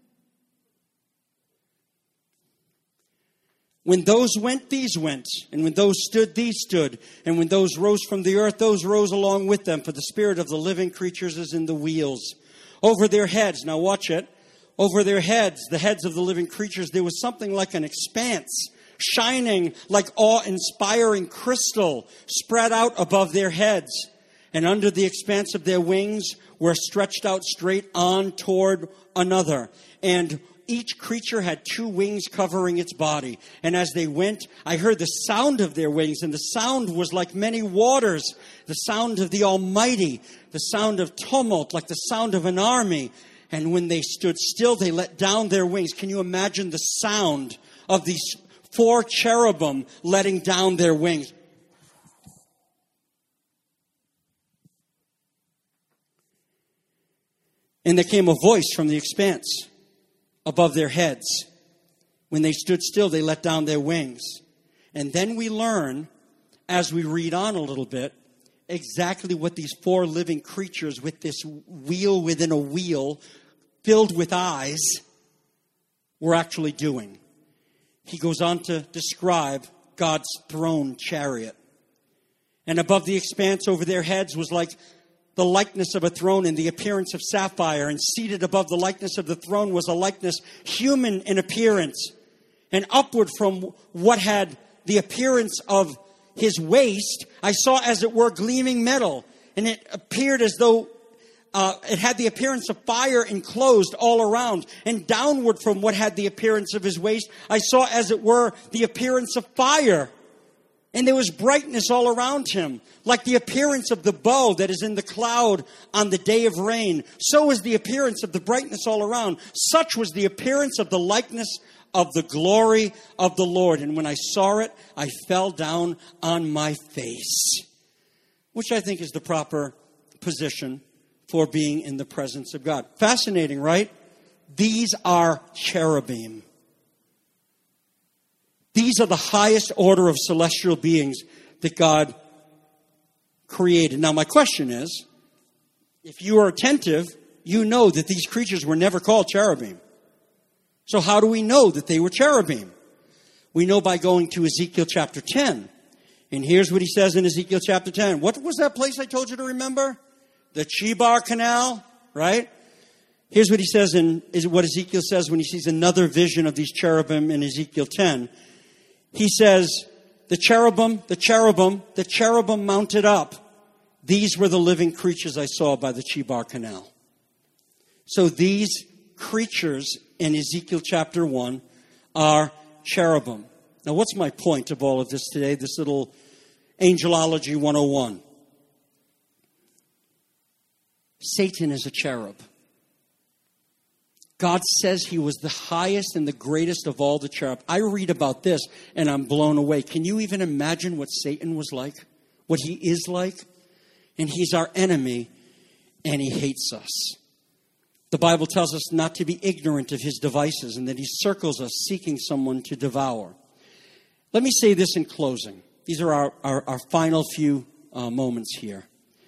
When those went, these went. And when those stood, these stood. And when those rose from the earth, those rose along with them. For the Spirit of the living creatures is in the wheels. Over their heads, now watch it. Over their heads, the heads of the living creatures, there was something like an expanse, shining like awe-inspiring crystal, spread out above their heads. And under the expanse of their wings were stretched out straight on toward another. And each creature had 2 wings covering its body. And as they went, I heard the sound of their wings, and the sound was like many waters, the sound of the Almighty, the sound of tumult, like the sound of an army. And when they stood still, they let down their wings. Can you imagine the sound of these 4 cherubim letting down their wings? And there came a voice from the expanse above their heads, When they stood still, they let down their wings. And then we learn, as we read on a little bit, exactly what these four living creatures with this wheel within a wheel filled with eyes were actually doing. He goes on to describe God's throne chariot. And above the expanse over their heads was like the likeness of a throne in the appearance of sapphire. And seated above the likeness of the throne was a likeness human in appearance. And upward from what had the appearance of his waist, I saw as it were gleaming metal. And it appeared as though it had the appearance of fire enclosed all around. And downward from what had the appearance of his waist, I saw as it were the appearance of fire. And there was brightness all around him, like the appearance of the bow that is in the cloud on the day of rain. So was the appearance of the brightness all around. Such was the appearance of the likeness of the glory of the Lord. And when I saw it, I fell down on my face, which I think is the proper position for being in the presence of God. Fascinating, right? These are cherubim. These are the highest order of celestial beings that God created. Now, my question is, if you are attentive, you know that these creatures were never called cherubim. So how do we know that they were cherubim? We know by going to Ezekiel chapter 10. And here's what he says in Ezekiel chapter 10. What was that place I told you to remember? The Chebar Canal, right? Here's what he says what Ezekiel says when he sees another vision of these cherubim in Ezekiel 10. He says, the cherubim mounted up. These were the living creatures I saw by the Chebar Canal. So these creatures in Ezekiel chapter 1 are cherubim. Now, what's my point of all of this today? This little Angelology 101. Satan is a cherub. God says he was the highest and the greatest of all the cherub. I read about this and I'm blown away. Can you even imagine what Satan was like? What he is like? And he's our enemy and he hates us. The Bible tells us not to be ignorant of his devices and that he circles us seeking someone to devour. Let me say this in closing. These are our final few moments here.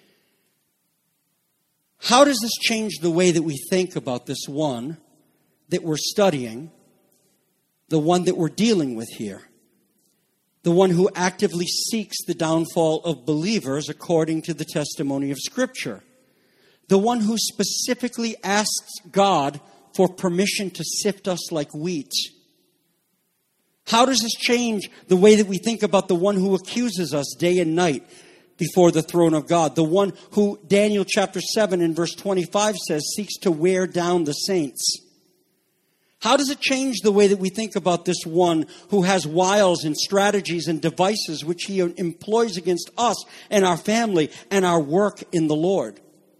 How does this change the way that we think about this one that we're studying, the one that we're dealing with here, the one who actively seeks the downfall of believers according to the testimony of Scripture, the one who specifically asks God for permission to sift us like wheat? How does this change the way that we think about the one who accuses us day and night before the throne of God? The one who Daniel chapter 7 and verse 25 says seeks to wear down the saints. How does it change the way that we think about this one who has wiles and strategies and devices which he employs against us and our family and our work in the Lord?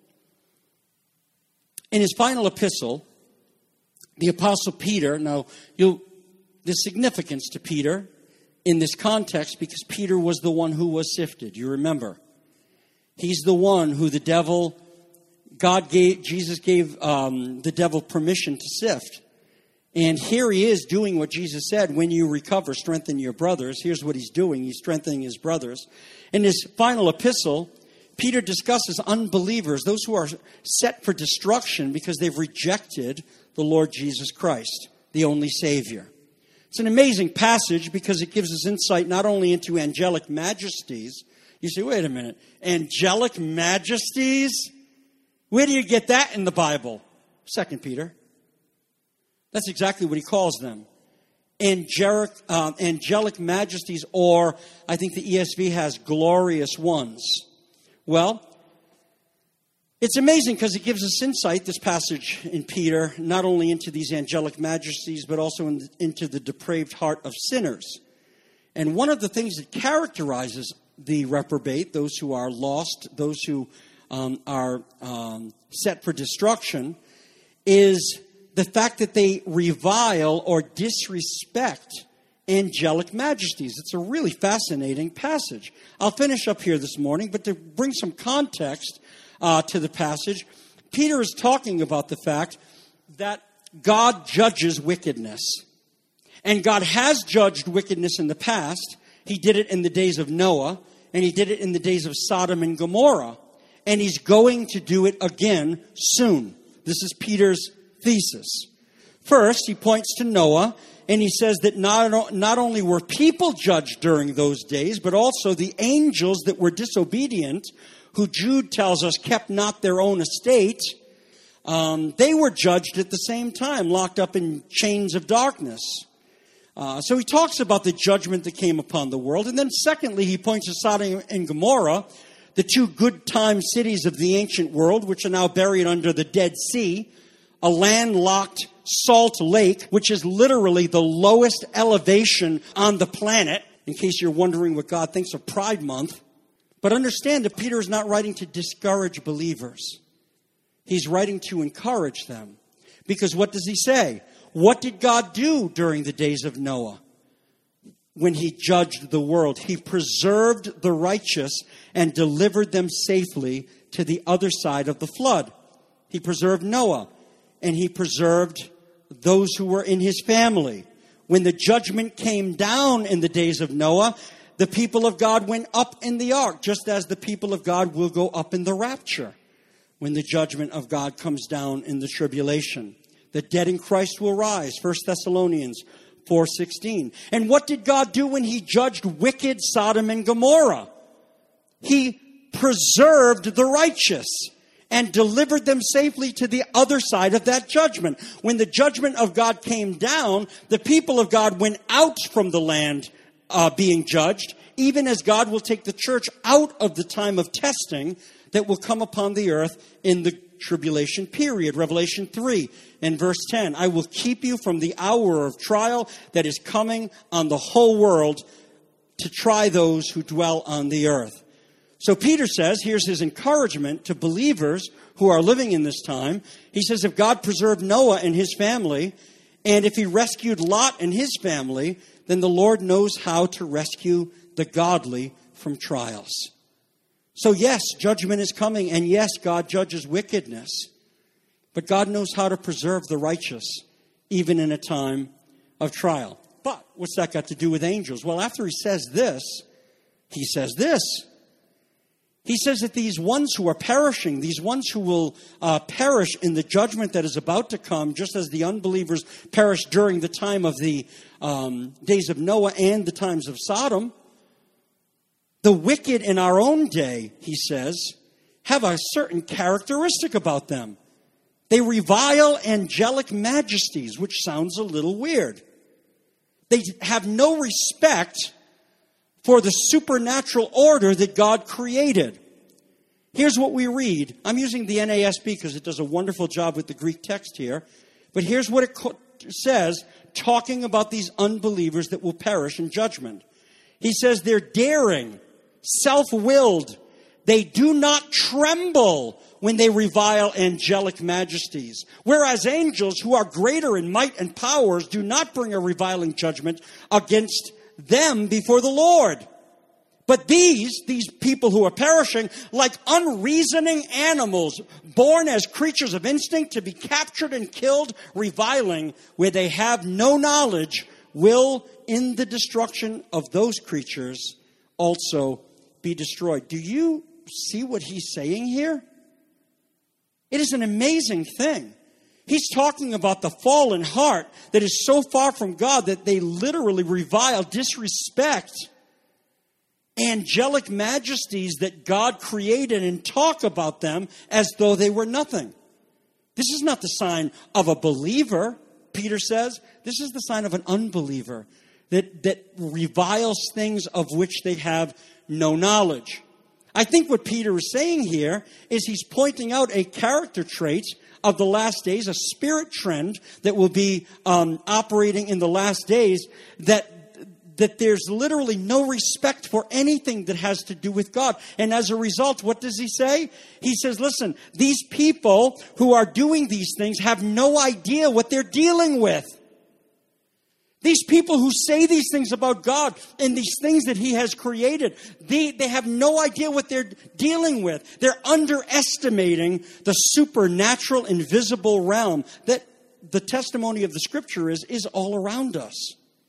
In his final epistle, the Apostle Peter, now there's significance to Peter in this context because Peter was the one who was sifted. You remember. He's the one who Jesus gave the devil permission to sift. And here he is doing what Jesus said, when you recover, strengthen your brothers. Here's what he's doing. He's strengthening his brothers. In his final epistle, Peter discusses unbelievers, those who are set for destruction because they've rejected the Lord Jesus Christ, the only Savior. It's an amazing passage because it gives us insight not only into angelic majesties. You say, wait a minute, angelic majesties? Where do you get that in the Bible? 2 Peter. That's exactly what he calls them. Angelic majesties, or I think the ESV has glorious ones. Well, it's amazing because it gives us insight, this passage in Peter, not only into these angelic majesties, but also into the depraved heart of sinners. And one of the things that characterizes the reprobate, those who are lost, those who are set for destruction, is the fact that they revile or disrespect angelic majesties. It's a really fascinating passage. I'll finish up here this morning, but to bring some context to the passage, Peter is talking about the fact that God judges wickedness. And God has judged wickedness in the past. He did it in the days of Noah, and he did it in the days of Sodom and Gomorrah. And he's going to do it again soon. This is Peter's thesis. First, he points to Noah, and he says that not only were people judged during those days, but also the angels that were disobedient, who Jude tells us kept not their own estate, they were judged at the same time, locked up in chains of darkness. So he talks about the judgment that came upon the world. And then secondly, he points to Sodom and Gomorrah, the two good time cities of the ancient world, which are now buried under the Dead Sea, a landlocked salt lake, which is literally the lowest elevation on the planet, in case you're wondering what God thinks of Pride Month. But understand that Peter is not writing to discourage believers. He's writing to encourage them. Because what does he say? What did God do during the days of Noah when he judged the world? He preserved the righteous and delivered them safely to the other side of the flood. He preserved Noah, and he preserved those who were in his family. When the judgment came down in the days of Noah, the people of God went up in the ark, just as the people of God will go up in the rapture when the judgment of God comes down in the tribulation. The dead in Christ will rise, 1 Thessalonians 4:16. And what did God do when he judged wicked Sodom and Gomorrah? He preserved the righteous and delivered them safely to the other side of that judgment. When the judgment of God came down, the people of God went out from the land being judged, even as God will take the church out of the time of testing that will come upon the earth in the tribulation period. Revelation 3 and verse 10. I will keep you from the hour of trial that is coming on the whole world to try those who dwell on the earth. So Peter says, here's his encouragement to believers who are living in this time. He says, if God preserved Noah and his family, and if he rescued Lot and his family, then the Lord knows how to rescue the godly from trials. So yes, judgment is coming, and yes, God judges wickedness. But God knows how to preserve the righteous, even in a time of trial. But what's that got to do with angels? Well, after he says this, he says this. He says that these ones who are perishing, these ones who will perish in the judgment that is about to come, just as the unbelievers perished during the time of the days of Noah and the times of Sodom, the wicked in our own day, he says, have a certain characteristic about them. They revile angelic majesties, which sounds a little weird. They have no respect for the supernatural order that God created. Here's what we read. I'm using the NASB because it does a wonderful job with the Greek text here. But here's what it says, talking about these unbelievers that will perish in judgment. He says they're daring, self-willed. They do not tremble when they revile angelic majesties. Whereas angels, who are greater in might and powers, do not bring a reviling judgment against them before the Lord. But these people who are perishing, like unreasoning animals, born as creatures of instinct to be captured and killed, reviling where they have no knowledge, will, in the destruction of those creatures, also be destroyed. Do you see what he's saying here? It is an amazing thing. He's talking about the fallen heart that is so far from God that they literally revile, disrespect angelic majesties that God created and talk about them as though they were nothing. This is not the sign of a believer, Peter says. This is the sign of an unbeliever that reviles things of which they have no knowledge. I think what Peter is saying here is he's pointing out a character trait of the last days, a spirit trend that will be operating in the last days, that there's literally no respect for anything that has to do with God. And as a result, what does he say? He says, listen, these people who are doing these things have no idea what they're dealing with. These people who say these things about God and these things that he has created, they have no idea what they're dealing with. They're underestimating the supernatural, invisible realm that the testimony of the Scripture is all around us.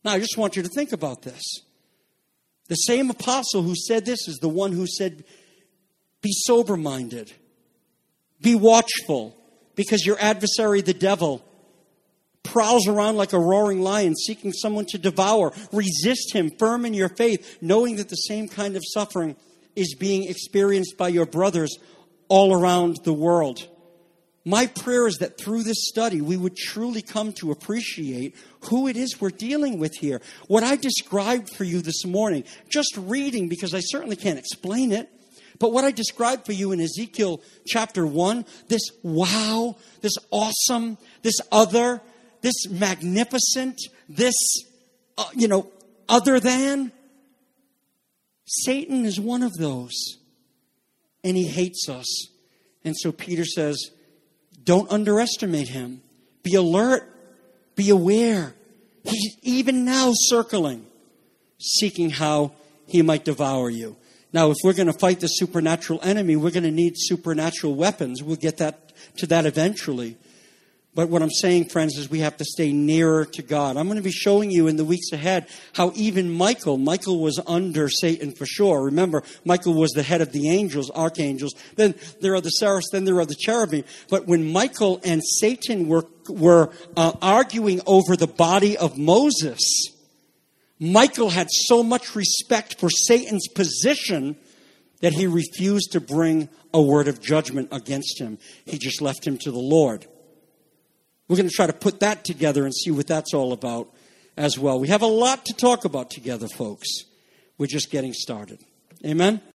Now, I just want you to think about this. The same apostle who said this is the one who said, be sober-minded. Be watchful, because your adversary, the devil, prowls around like a roaring lion, seeking someone to devour. Resist him, firm in your faith, knowing that the same kind of suffering is being experienced by your brothers all around the world. My prayer is that through this study, we would truly come to appreciate who it is we're dealing with here. What I described for you this morning, just reading, because I certainly can't explain it, but what I described for you in Ezekiel chapter 1, this wow, this awesome, this other, this magnificent, this, other than, Satan is one of those. And he hates us. And so Peter says, don't underestimate him. Be alert. Be aware. He's even now circling, seeking how he might devour you. Now, if we're going to fight the supernatural enemy, we're going to need supernatural weapons. We'll get to that eventually. But what I'm saying, friends, is we have to stay nearer to God. I'm going to be showing you in the weeks ahead how even Michael was under Satan for sure. Remember, Michael was the head of the angels, archangels. Then there are the seraphs, then there are the cherubim. But when Michael and Satan were arguing over the body of Moses, Michael had so much respect for Satan's position that he refused to bring a word of judgment against him. He just left him to the Lord. We're going to try to put that together and see what that's all about as well. We have a lot to talk about together, folks. We're just getting started. Amen?